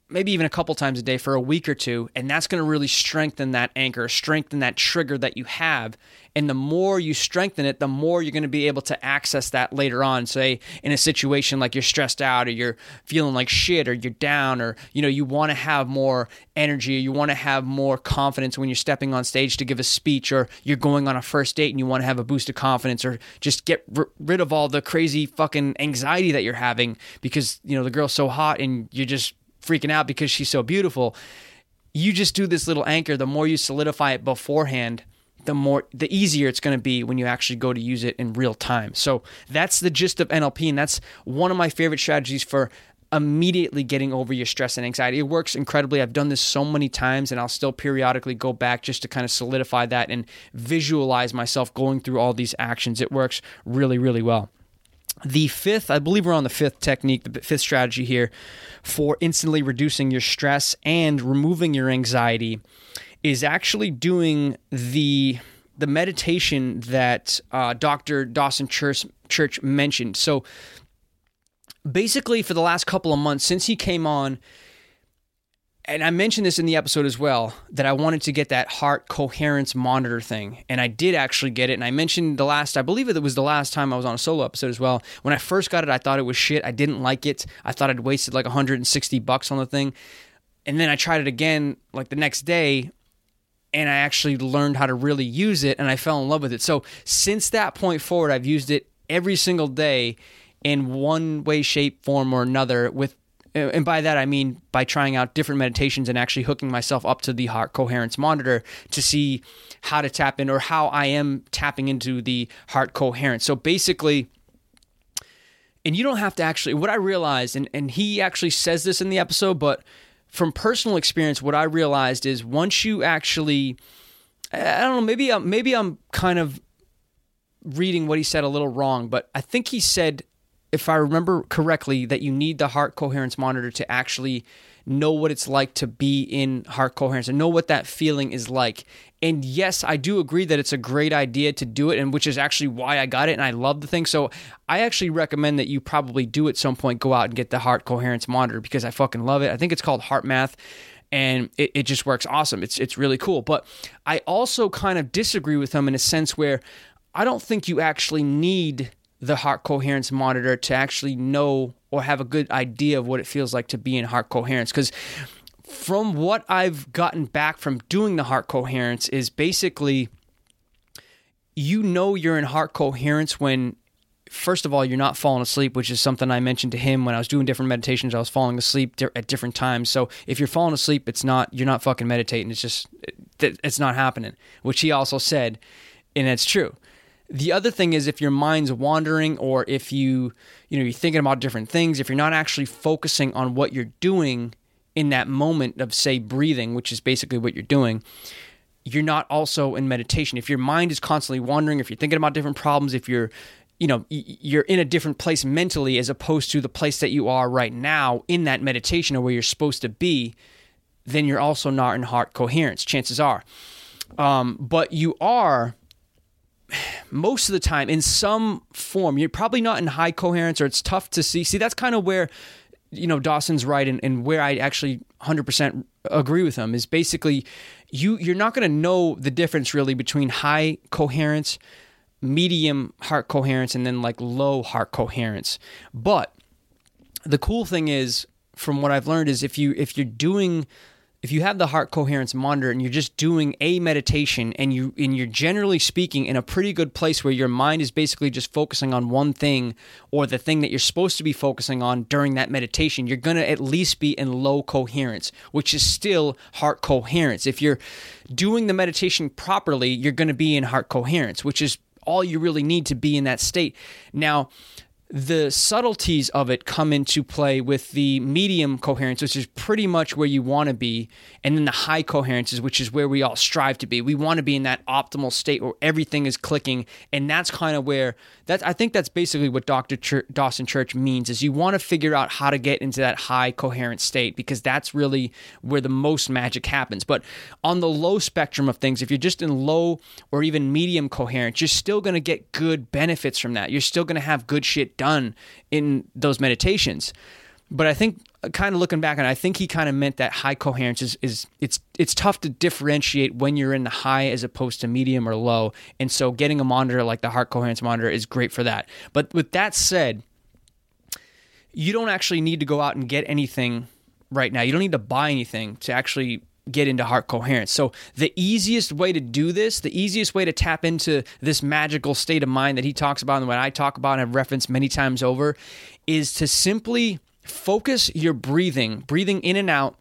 maybe even a couple times a day for a week or two, and that's going to really strengthen that anchor, strengthen that trigger that you have. And the more you strengthen it, the more you're going to be able to access that later on. Say in a situation like you're stressed out, or you're feeling like shit, or you're down, or you know you want to have more energy, or you want to have more confidence when you're stepping on stage to give a speech, or you're going on a first date and you want to have a boost of confidence, or just get r- rid of all the crazy fucking anxiety that you're having because you know the girl's so hot and you're just freaking out because she's so beautiful. You just do this little anchor. The more you solidify it beforehand, the more, the easier it's going to be when you actually go to use it in real time. So that's the gist of N L P, and that's one of my favorite strategies for immediately getting over your stress and anxiety. It works incredibly. I've done this so many times, and I'll still periodically go back just to kind of solidify that and visualize myself going through all these actions. It works really, really well. The fifth, I believe we're on the fifth technique, the fifth strategy here for instantly reducing your stress and removing your anxiety is actually doing the the meditation that uh, Doctor Dawson Church, Church mentioned. So basically for the last couple of months since he came on, and I mentioned this in the episode as well, that I wanted to get that heart coherence monitor thing. And I did actually get it. And I mentioned the last, I believe it was the last time I was on a solo episode as well. When I first got it, I thought it was shit. I didn't like it. I thought I'd wasted like one hundred sixty bucks on the thing. And then I tried it again like the next day, and I actually learned how to really use it, and I fell in love with it. So since that point forward, I've used it every single day in one way, shape, form, or another with, and by that I mean by trying out different meditations and actually hooking myself up to the heart coherence monitor to see how to tap in, or how I am tapping into the heart coherence. So basically, and you don't have to actually, what I realized, and, and he actually says this in the episode, but from personal experience, what I realized is once you actually, I don't know, maybe I'm, maybe I'm kind of reading what he said a little wrong, but I think he said, if I remember correctly, that you need the heart coherence monitor to actually know what it's like to be in heart coherence and know what that feeling is like. And yes, I do agree that it's a great idea to do it, and which is actually why I got it, and I love the thing. So I actually recommend that you probably do at some point, go out and get the heart coherence monitor, because I fucking love it. I think it's called HeartMath, and it, it just works awesome. It's it's really cool. But I also kind of disagree with him in a sense where I don't think you actually need the heart coherence monitor to actually know or have a good idea of what it feels like to be in heart coherence. Because from what I've gotten back from doing the heart coherence is basically, you know you're in heart coherence when, first of all, you're not falling asleep, which is something I mentioned to him when I was doing different meditations. I was falling asleep at different times. So if you're falling asleep, it's not, you're not fucking meditating. It's just, it's not happening, which he also said, and it's true. The other thing is if your mind's wandering, or if you, you know, you're thinking about different things, if you're not actually focusing on what you're doing in that moment of, say, breathing, which is basically what you're doing, you're not also in meditation. If your mind is constantly wandering, if you're thinking about different problems, if you're, you know, you're in a different place mentally as opposed to the place that you are right now in that meditation, or where you're supposed to be, then you're also not in heart coherence, chances are. Um, but you are, most of the time, in some form. You're probably not in high coherence, or it's tough to see. See, that's kind of where, you know, Dawson's right, and, and where I actually one hundred percent agree with him is basically you, you're not going to know the difference really between high coherence, medium heart coherence, and then like low heart coherence. But the cool thing is, from what I've learned, is if you if you're doing if you have the heart coherence monitor and you're just doing a meditation, and you and you're generally speaking in a pretty good place where your mind is basically just focusing on one thing, or the thing that you're supposed to be focusing on during that meditation, you're going to at least be in low coherence, which is still heart coherence. If you're doing the meditation properly, you're going to be in heart coherence, which is all you really need to be in that state. Now, the subtleties of it come into play with the medium coherence, which is pretty much where you want to be, and then the high coherences, which is where we all strive to be. We want to be in that optimal state where everything is clicking, and that's kind of where that I think that's basically what Doctor Ch- Dawson Church means, is you want to figure out how to get into that high coherent state, because that's really where the most magic happens. But on the low spectrum of things, if you're just in low or even medium coherence, you're still going to get good benefits from that. You're still going to have good shit done in those meditations. But I think kind of looking back, and I think he kind of meant that high coherence is, is it's it's tough to differentiate when you're in the high as opposed to medium or low. And so getting a monitor like the heart coherence monitor is great for that. But with that said, you don't actually need to go out and get anything right now. You don't need to buy anything to actually get into heart coherence. So the easiest way to do this, the easiest way to tap into this magical state of mind that he talks about and what I talk about and have referenced many times over, is to simply focus your breathing, breathing in and out,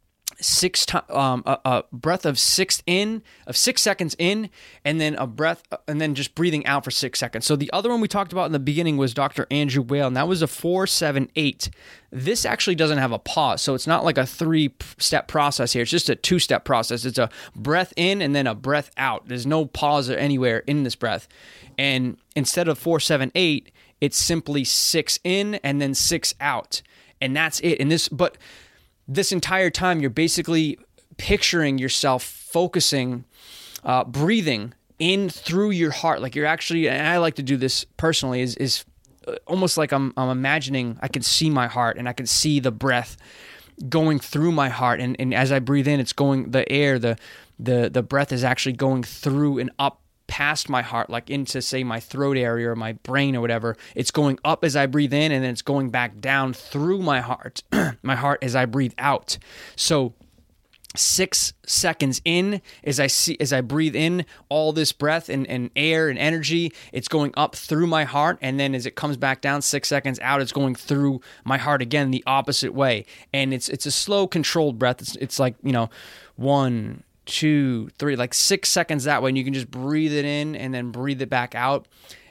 six to, um, a, a breath of six in, of six seconds in, and then a breath, and then just breathing out for six seconds. So the other one we talked about in the beginning was Doctor Andrew Weil, and that was a four, seven, eight. This actually doesn't have a pause, so it's not like a three-step process here. It's just a two-step process. It's a breath in and then a breath out. There's no pause or anywhere in this breath. And instead of four, seven, eight, it's simply six in and then six out. And that's it. And this, but this entire time, you're basically picturing yourself focusing, uh, breathing in through your heart. Like you're actually, and I like to do this personally, is is almost like I'm I'm imagining I can see my heart and I can see the breath going through my heart. And, and as I breathe in, it's going, the air, the the the breath is actually going through and up past my heart, like into, say, my throat area or my brain or whatever. It's going up as I breathe in, and then it's going back down through my heart, my heart as I breathe out. So six seconds in, as I see, as I breathe in all this breath and, and air and energy, it's going up through my heart, and then as it comes back down, six seconds out, it's going through my heart again the opposite way. And it's it's a slow, controlled breath. It's it's like, you know, one, two, three, like six seconds that way, and you can just breathe it in and then breathe it back out.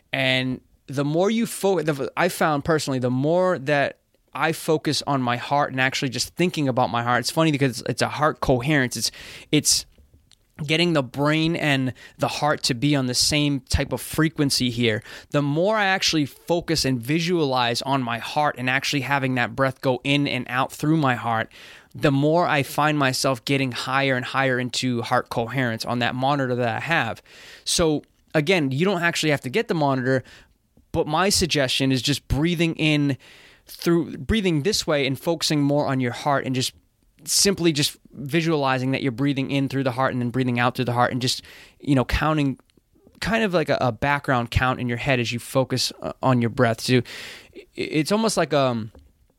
And the more you focus, I found personally, the more that I focus on my heart and actually just thinking about my heart, it's funny because it's a heart coherence. It's it's getting the brain and the heart to be on the same type of frequency here. The more I actually focus and visualize on my heart and actually having that breath go in and out through my heart, the more I find myself getting higher and higher into heart coherence on that monitor that I have. So again, you don't actually have to get the monitor, but my suggestion is just breathing in through, breathing this way and focusing more on your heart, and just simply just visualizing that you're breathing in through the heart and then breathing out through the heart, and just, you know, counting kind of like a, a background count in your head as you focus on your breath. So it's almost like um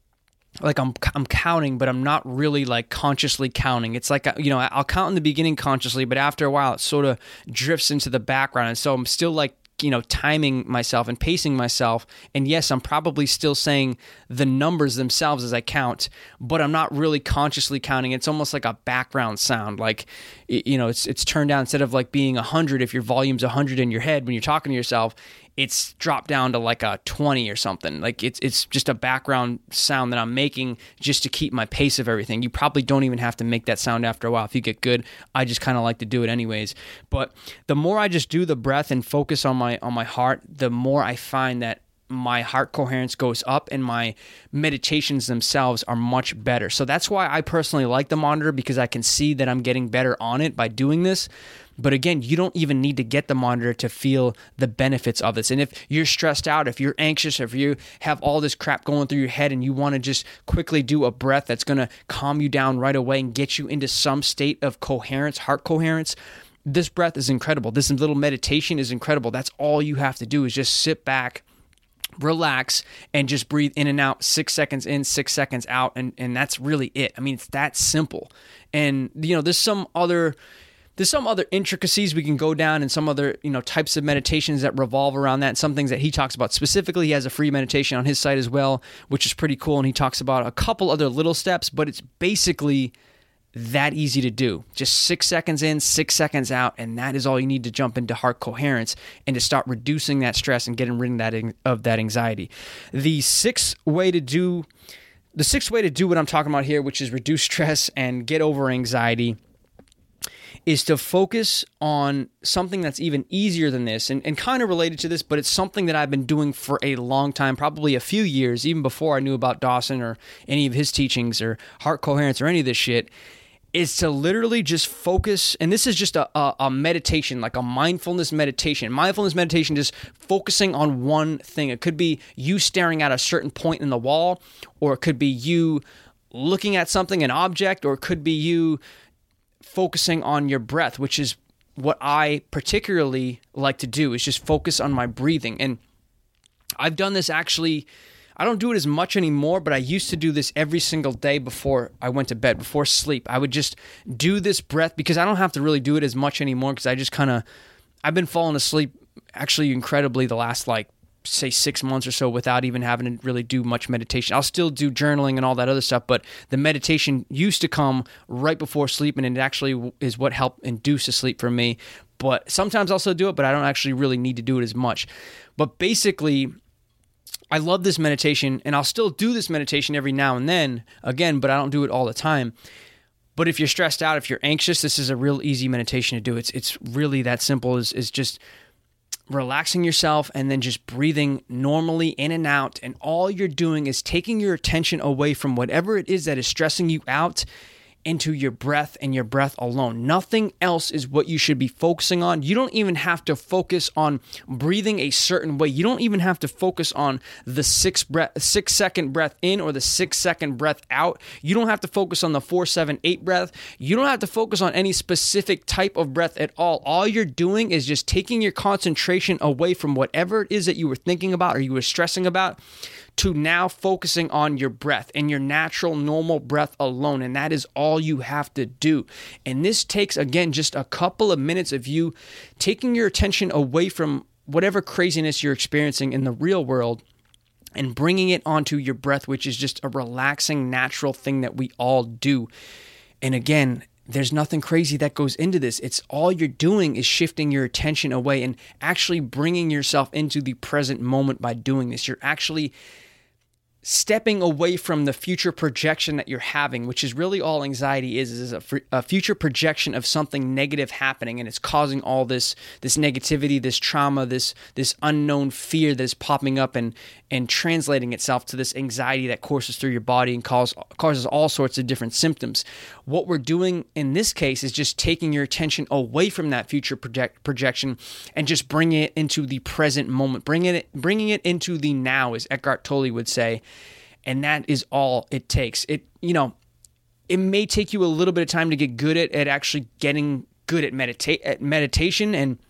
like I'm I'm counting, but I'm not really like consciously counting. It's like, you know, I'll count in the beginning consciously, but after a while it sort of drifts into the background. And so I'm still like, you know, timing myself and pacing myself. And yes, I'm probably still saying the numbers themselves as I count, but I'm not really consciously counting. It's almost like a background sound. Like, you know, it's it's turned down. Instead of like being one hundred, if your volume's one hundred in your head when you're talking to yourself, it's dropped down to like a twenty or something. Like it's it's just a background sound that I'm making just to keep my pace of everything. You probably don't even have to make that sound after a while if you get good. I just kind of like to do it anyways. But the more I just do the breath and focus on my on my heart, the more I find that my heart coherence goes up and my meditations themselves are much better. So that's why I personally like the monitor, because I can see that I'm getting better on it by doing this. But again, you don't even need to get the monitor to feel the benefits of this. And if you're stressed out, if you're anxious, if you have all this crap going through your head and you want to just quickly do a breath that's going to calm you down right away and get you into some state of coherence, heart coherence, this breath is incredible. This little meditation is incredible. That's all you have to do is just sit back, relax, and just breathe in and out, six seconds in, six seconds out, and, and that's really it. I mean, it's that simple. And, you know, there's some other... There's some other intricacies we can go down, and some other, you know, types of meditations that revolve around that, and some things that he talks about specifically. He has a free meditation on his site as well, which is pretty cool, and he talks about a couple other little steps, but it's basically that easy to do. Just six seconds in, six seconds out, and that is all you need to jump into heart coherence and to start reducing that stress and getting rid of that, of that anxiety. The sixth way to do, the sixth way to do what I'm talking about here, which is reduce stress and get over anxiety, is to focus on something that's even easier than this, and, and kind of related to this, but it's something that I've been doing for a long time, probably a few years, even before I knew about Dawson or any of his teachings or heart coherence or any of this shit, is to literally just focus, and this is just a, a, a meditation, like a mindfulness meditation. Mindfulness meditation, just focusing on one thing. It could be you staring at a certain point in the wall, or it could be you looking at something, an object, or it could be you focusing on your breath, which is what I particularly like to do, is just focus on my breathing. And I've done this actually, I don't do it as much anymore, but I used to do this every single day before I went to bed, before sleep. I would just do this breath because I don't have to really do it as much anymore because I just kind of, I've been falling asleep actually incredibly the last like, say six months or so without even having to really do much meditation. I'll still do journaling and all that other stuff, but the meditation used to come right before sleep, and it actually is what helped induce a sleep for me. But sometimes I'll also do it, but I don't actually really need to do it as much. But basically, I love this meditation, and I'll still do this meditation every now and then, again, but I don't do it all the time. But if you're stressed out, if you're anxious, this is a real easy meditation to do. It's it's really that simple, is is just relaxing yourself and then just breathing normally in and out. And all you're doing is taking your attention away from whatever it is that is stressing you out into your breath and your breath alone. Nothing else is what you should be focusing on. You don't even have to focus on breathing a certain way. You don't even have to focus on the six breath, six second breath in or the six second breath out. You don't have to focus on the four, seven, eight breath. You don't have to focus on any specific type of breath at all. All you're doing is just taking your concentration away from whatever it is that you were thinking about or you were stressing about, to now focusing on your breath and your natural, normal breath alone. And that is all you have to do. And this takes, again, just a couple of minutes of you taking your attention away from whatever craziness you're experiencing in the real world and bringing it onto your breath, which is just a relaxing, natural thing that we all do. And again, there's nothing crazy that goes into this. It's all you're doing is shifting your attention away and actually bringing yourself into the present moment by doing this. You're actually stepping away from the future projection that you're having, which is really all anxiety is, is a, a future projection of something negative happening, and it's causing all this this negativity, this trauma, this this unknown fear that is popping up and and translating itself to this anxiety that courses through your body and cause, causes all sorts of different symptoms. What we're doing in this case is just taking your attention away from that future project, projection and just bringing it into the present moment, bringing it, bringing it into the now, as Eckhart Tolle would say. And that is all it takes. It, you know, it may take you a little bit of time to get good at, at actually getting good at medita- at meditation and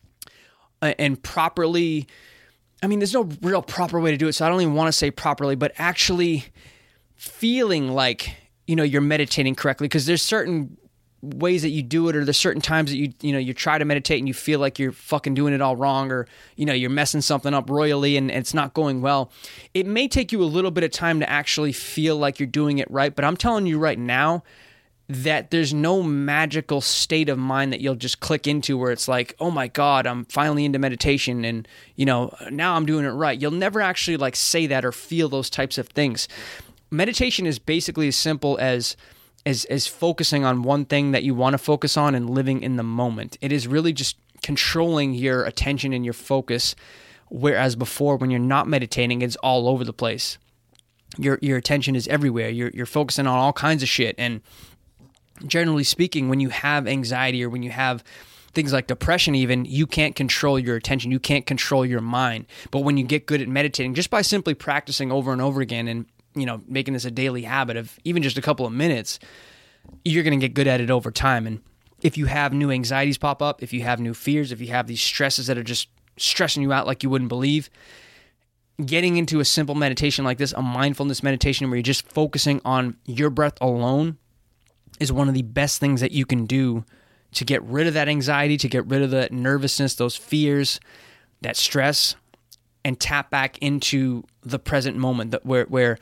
uh, and properly. I mean, there's no real proper way to do it, so I don't even want to say properly, but actually feeling like, you know, you're meditating correctly, because there's certain ways that you do it, or there's certain times that you, you know, you try to meditate and you feel like you're fucking doing it all wrong, or, you know, you're messing something up royally and it's not going well. It may take you a little bit of time to actually feel like you're doing it right, but I'm telling you right now that there's no magical state of mind that you'll just click into where it's like, oh my God, I'm finally into meditation and, you know, now I'm doing it right. You'll never actually like say that or feel those types of things. Meditation is basically as simple as as as focusing on one thing that you want to focus on and living in the moment. It is really just controlling your attention and your focus, whereas before, when you're not meditating, it's all over the place. Your your attention is everywhere. You're you're focusing on all kinds of shit. And generally speaking, when you have anxiety or when you have things like depression even, you can't control your attention. You can't control your mind. But when you get good at meditating, just by simply practicing over and over again and, you know, making this a daily habit of even just a couple of minutes, you're going to get good at it over time. And if you have new anxieties pop up, if you have new fears, if you have these stresses that are just stressing you out like you wouldn't believe, getting into a simple meditation like this, a mindfulness meditation where you're just focusing on your breath alone, is one of the best things that you can do to get rid of that anxiety, to get rid of the nervousness, those fears, that stress, and tap back into the present moment, that where where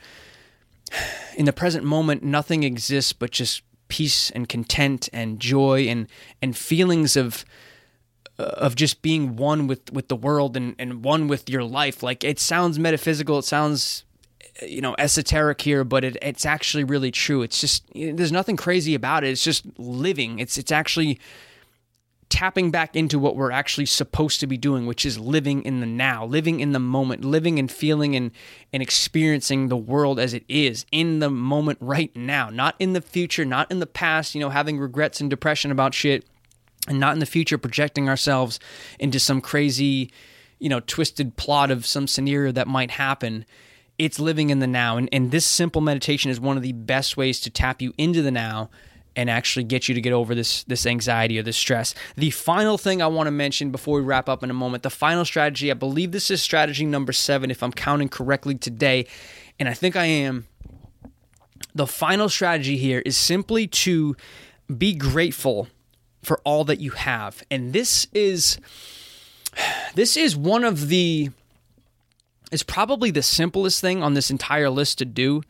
in the present moment nothing exists but just peace and content and joy and and feelings of of just being one with, with the world and, and one with your life. Like, it sounds metaphysical, it sounds, you know, esoteric here, but it, it's actually really true. It's just, there's nothing crazy about it. It's just living. It's it's actually tapping back into what we're actually supposed to be doing, which is living in the now, living in the moment, living and feeling and, and experiencing the world as it is in the moment right now, not in the future, not in the past, you know, having regrets and depression about shit, and not in the future projecting ourselves into some crazy, you know, twisted plot of some scenario that might happen. it's living in the now. And, and this simple meditation is one of the best ways to tap you into the now and actually get you to get over this, this anxiety or this stress. The final thing I want to mention before we wrap up in a moment, the final strategy, I believe this is strategy number seven, if I'm counting correctly today, and I think I am. The final strategy here is simply to be grateful for all that you have. And this is, this is one of the, it's probably the simplest thing on this entire list to do,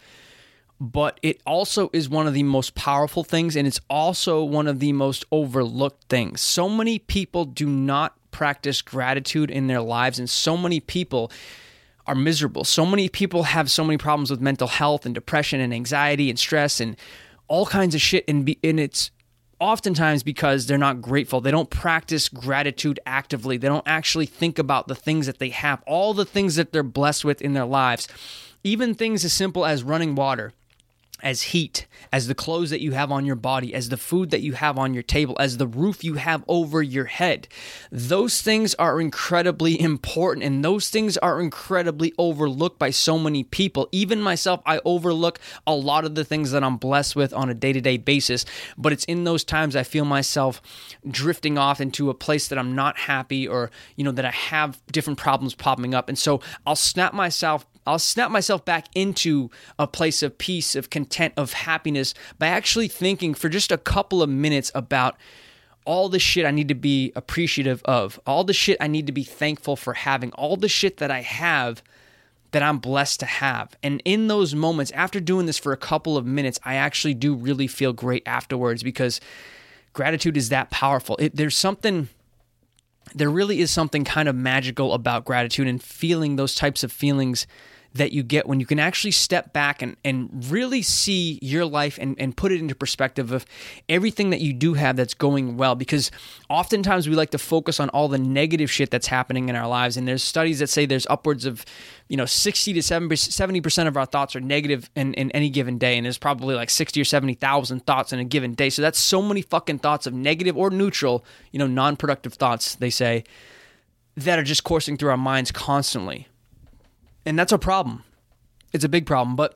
but it also is one of the most powerful things, and it's also one of the most overlooked things. So many people do not practice gratitude in their lives, and so many people are miserable. So many people have so many problems with mental health and depression and anxiety and stress and all kinds of shit, and, be, and it's oftentimes because they're not grateful. They don't practice gratitude actively. They don't actually think about the things that they have, all the things that they're blessed with in their lives, even things as simple as running water, as heat, as the clothes that you have on your body, as the food that you have on your table, as the roof you have over your head. Those things are incredibly important, and those things are incredibly overlooked by so many people. Even myself, I overlook a lot of the things that I'm blessed with on a day-to-day basis, but it's in those times I feel myself drifting off into a place that I'm not happy, or, you know, that I have different problems popping up. And so I'll snap myself I'll snap myself back into a place of peace, of content, of happiness by actually thinking for just a couple of minutes about all the shit I need to be appreciative of, all the shit I need to be thankful for having, all the shit that I have that I'm blessed to have. And in those moments, after doing this for a couple of minutes, I actually do really feel great afterwards, because gratitude is that powerful. It, there's something... There really is something kind of magical about gratitude and feeling those types of feelings that you get when you can actually step back and, and really see your life and, and put it into perspective of everything that you do have that's going well. Because oftentimes we like to focus on all the negative shit that's happening in our lives. And there's studies that say there's upwards of, you know, sixty to seventy percent of our thoughts are negative in, in any given day. And there's probably like sixty or seventy thousand thoughts in a given day. So that's so many fucking thoughts of negative or neutral, you know, non-productive thoughts, they say, that are just coursing through our minds constantly. And that's a problem. It's a big problem. But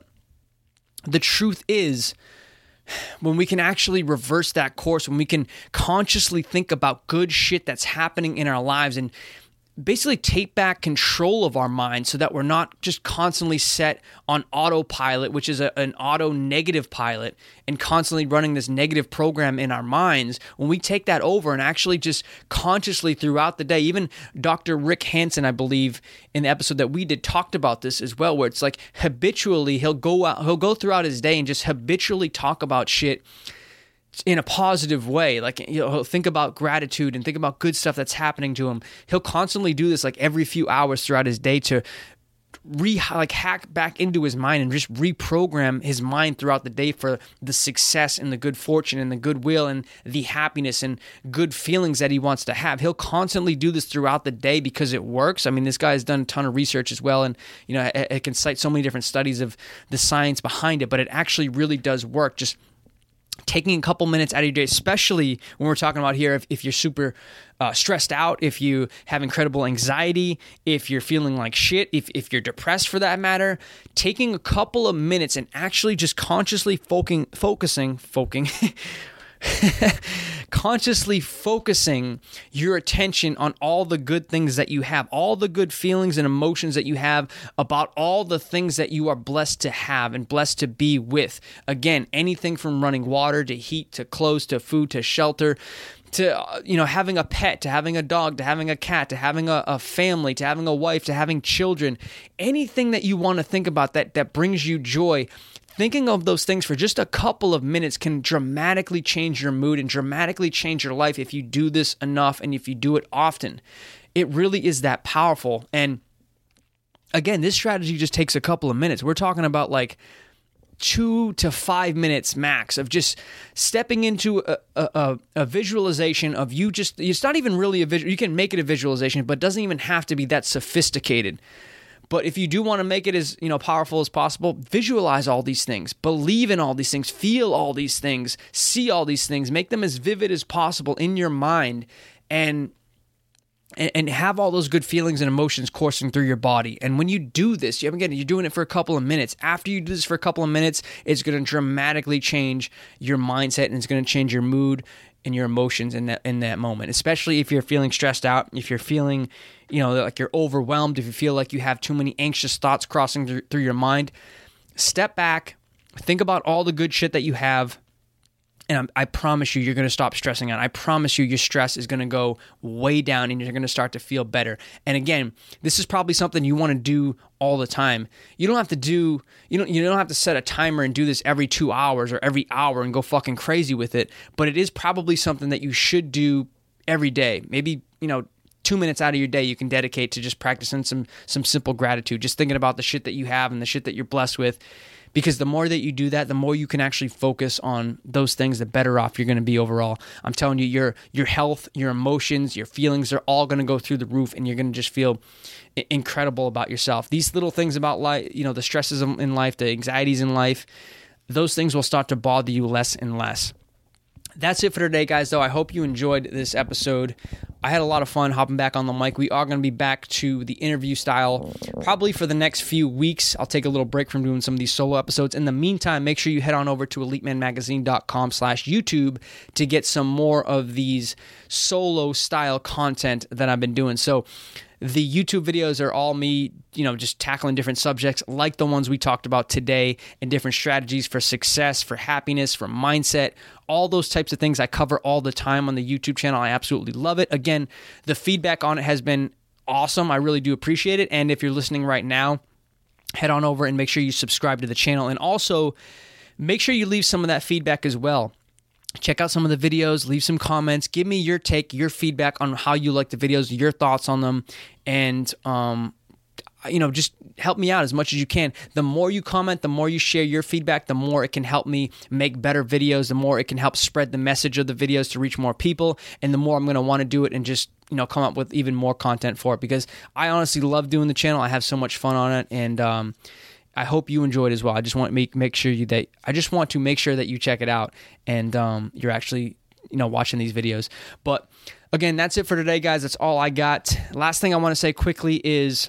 the truth is, when we can actually reverse that course, when we can consciously think about good shit that's happening in our lives and basically take back control of our minds so that we're not just constantly set on autopilot, which is a, an auto negative pilot, and constantly running this negative program in our minds. When we take that over and actually just consciously throughout the day, even Doctor Rick Hansen, I believe, in the episode that we did, talked about this as well, where it's like habitually he'll go out, he'll go throughout his day and just habitually talk about shit in a positive way. Like, you know, he'll think about gratitude and think about good stuff that's happening to him. He'll constantly do this like every few hours throughout his day to re like hack back into his mind and just reprogram his mind throughout the day for the success and the good fortune and the goodwill and the happiness and good feelings that he wants to have. He'll constantly do this throughout the day because it works. I mean, this guy has done a ton of research as well, and you know, it, it can cite so many different studies of the science behind it, but it actually really does work. Just taking a couple minutes out of your day, especially when we're talking about here, if, if you're super uh, stressed out, if you have incredible anxiety, if you're feeling like shit, if, if you're depressed for that matter, taking a couple of minutes and actually just consciously focusing, focusing, focusing, consciously focusing your attention on all the good things that you have, all the good feelings and emotions that you have about all the things that you are blessed to have and blessed to be with. Again, anything from running water to heat to clothes to food to shelter to, uh, you know, having a pet, to having a dog, to having a cat, to having a, a family, to having a wife, to having children. Anything that you want to think about that that brings you joy. Thinking of those things for just a couple of minutes can dramatically change your mood and dramatically change your life if you do this enough and if you do it often. It really is that powerful. And again, this strategy just takes a couple of minutes. We're talking about like two to five minutes max of just stepping into a, a, a visualization of you just, it's not even really a visual, you can make it a visualization, but it doesn't even have to be that sophisticated. But if you do want to make it as, you know, powerful as possible, visualize all these things, believe in all these things, feel all these things, see all these things, make them as vivid as possible in your mind. And and, and have all those good feelings and emotions coursing through your body. And when you do this, you again, you're doing it for a couple of minutes. After you do this for a couple of minutes, it's going to dramatically change your mindset, and it's going to change your mood and your emotions in that in that moment, especially if you're feeling stressed out, if you're feeling, you know, like you're overwhelmed, if you feel like you have too many anxious thoughts crossing through, through your mind. Step back, think about all the good shit that you have, and I promise you, you're going to stop stressing out. I promise you, your stress is going to go way down, and you're going to start to feel better. And again, this is probably something you want to do all the time. You don't have to do, you don't, you don't have to set a timer and do this every two hours or every hour and go fucking crazy with it. But it is probably something that you should do every day. Maybe, you know, two minutes out of your day you can dedicate to just practicing some some simple gratitude, just thinking about the shit that you have and the shit that you're blessed with. Because the more that you do that, the more you can actually focus on those things, the better off you're going to be overall. I'm telling you, your your health, your emotions, your feelings are all going to go through the roof, and you're going to just feel incredible about yourself. These little things about life, you know, the stresses in life, the anxieties in life, those things will start to bother you less and less. That's it for today, guys, though. I hope you enjoyed this episode. I had a lot of fun hopping back on the mic. We are going to be back to the interview style probably for the next few weeks. I'll take a little break from doing some of these solo episodes. In the meantime, make sure you head on over to elite man magazine dot com slash YouTube to get some more of these solo style content that I've been doing. So the YouTube videos are all me, you know, just tackling different subjects like the ones we talked about today, and different strategies for success, for happiness, for mindset, all those types of things I cover all the time on the YouTube channel. I absolutely love it. Again, the feedback on it has been awesome. I really do appreciate it. And if you're listening right now, head on over and make sure you subscribe to the channel. And also, make sure you leave some of that feedback as well. Check out some of the videos, leave some comments, give me your take, your feedback on how you like the videos, your thoughts on them, and, um, you know, just help me out as much as you can. The more you comment, the more you share your feedback, the more it can help me make better videos, the more it can help spread the message of the videos to reach more people, and the more I'm going to want to do it and just, you know, come up with even more content for it, because I honestly love doing the channel. I have so much fun on it, and, um, I hope you enjoyed as well. I just want to make make sure you that I just want to make sure that you check it out, and um, you're actually, you know, watching these videos. But again, that's it for today, guys. That's all I got. Last thing I want to say quickly is,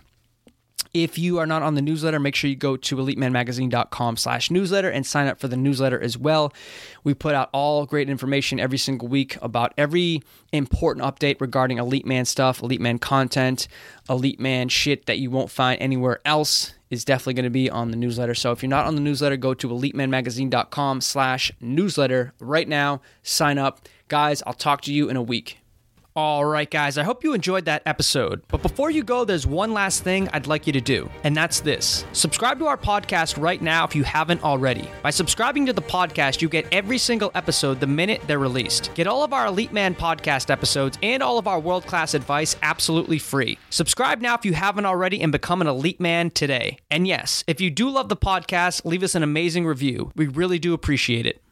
if you are not on the newsletter, make sure you go to elite man magazine dot com slash newsletter and sign up for the newsletter as well. We put out all great information every single week about every important update regarding Elite Man stuff, Elite Man content, Elite Man shit that you won't find anywhere else is definitely going to be on the newsletter. So if you're not on the newsletter, go to elite man magazine dot com slash newsletter right now. Sign up. Guys, I'll talk to you in a week. All right, guys, I hope you enjoyed that episode. But before you go, there's one last thing I'd like you to do, and that's this. Subscribe to our podcast right now if you haven't already. By subscribing to the podcast, you get every single episode the minute they're released. Get all of our Elite Man podcast episodes and all of our world-class advice absolutely free. Subscribe now if you haven't already and become an Elite Man today. And yes, if you do love the podcast, leave us an amazing review. We really do appreciate it.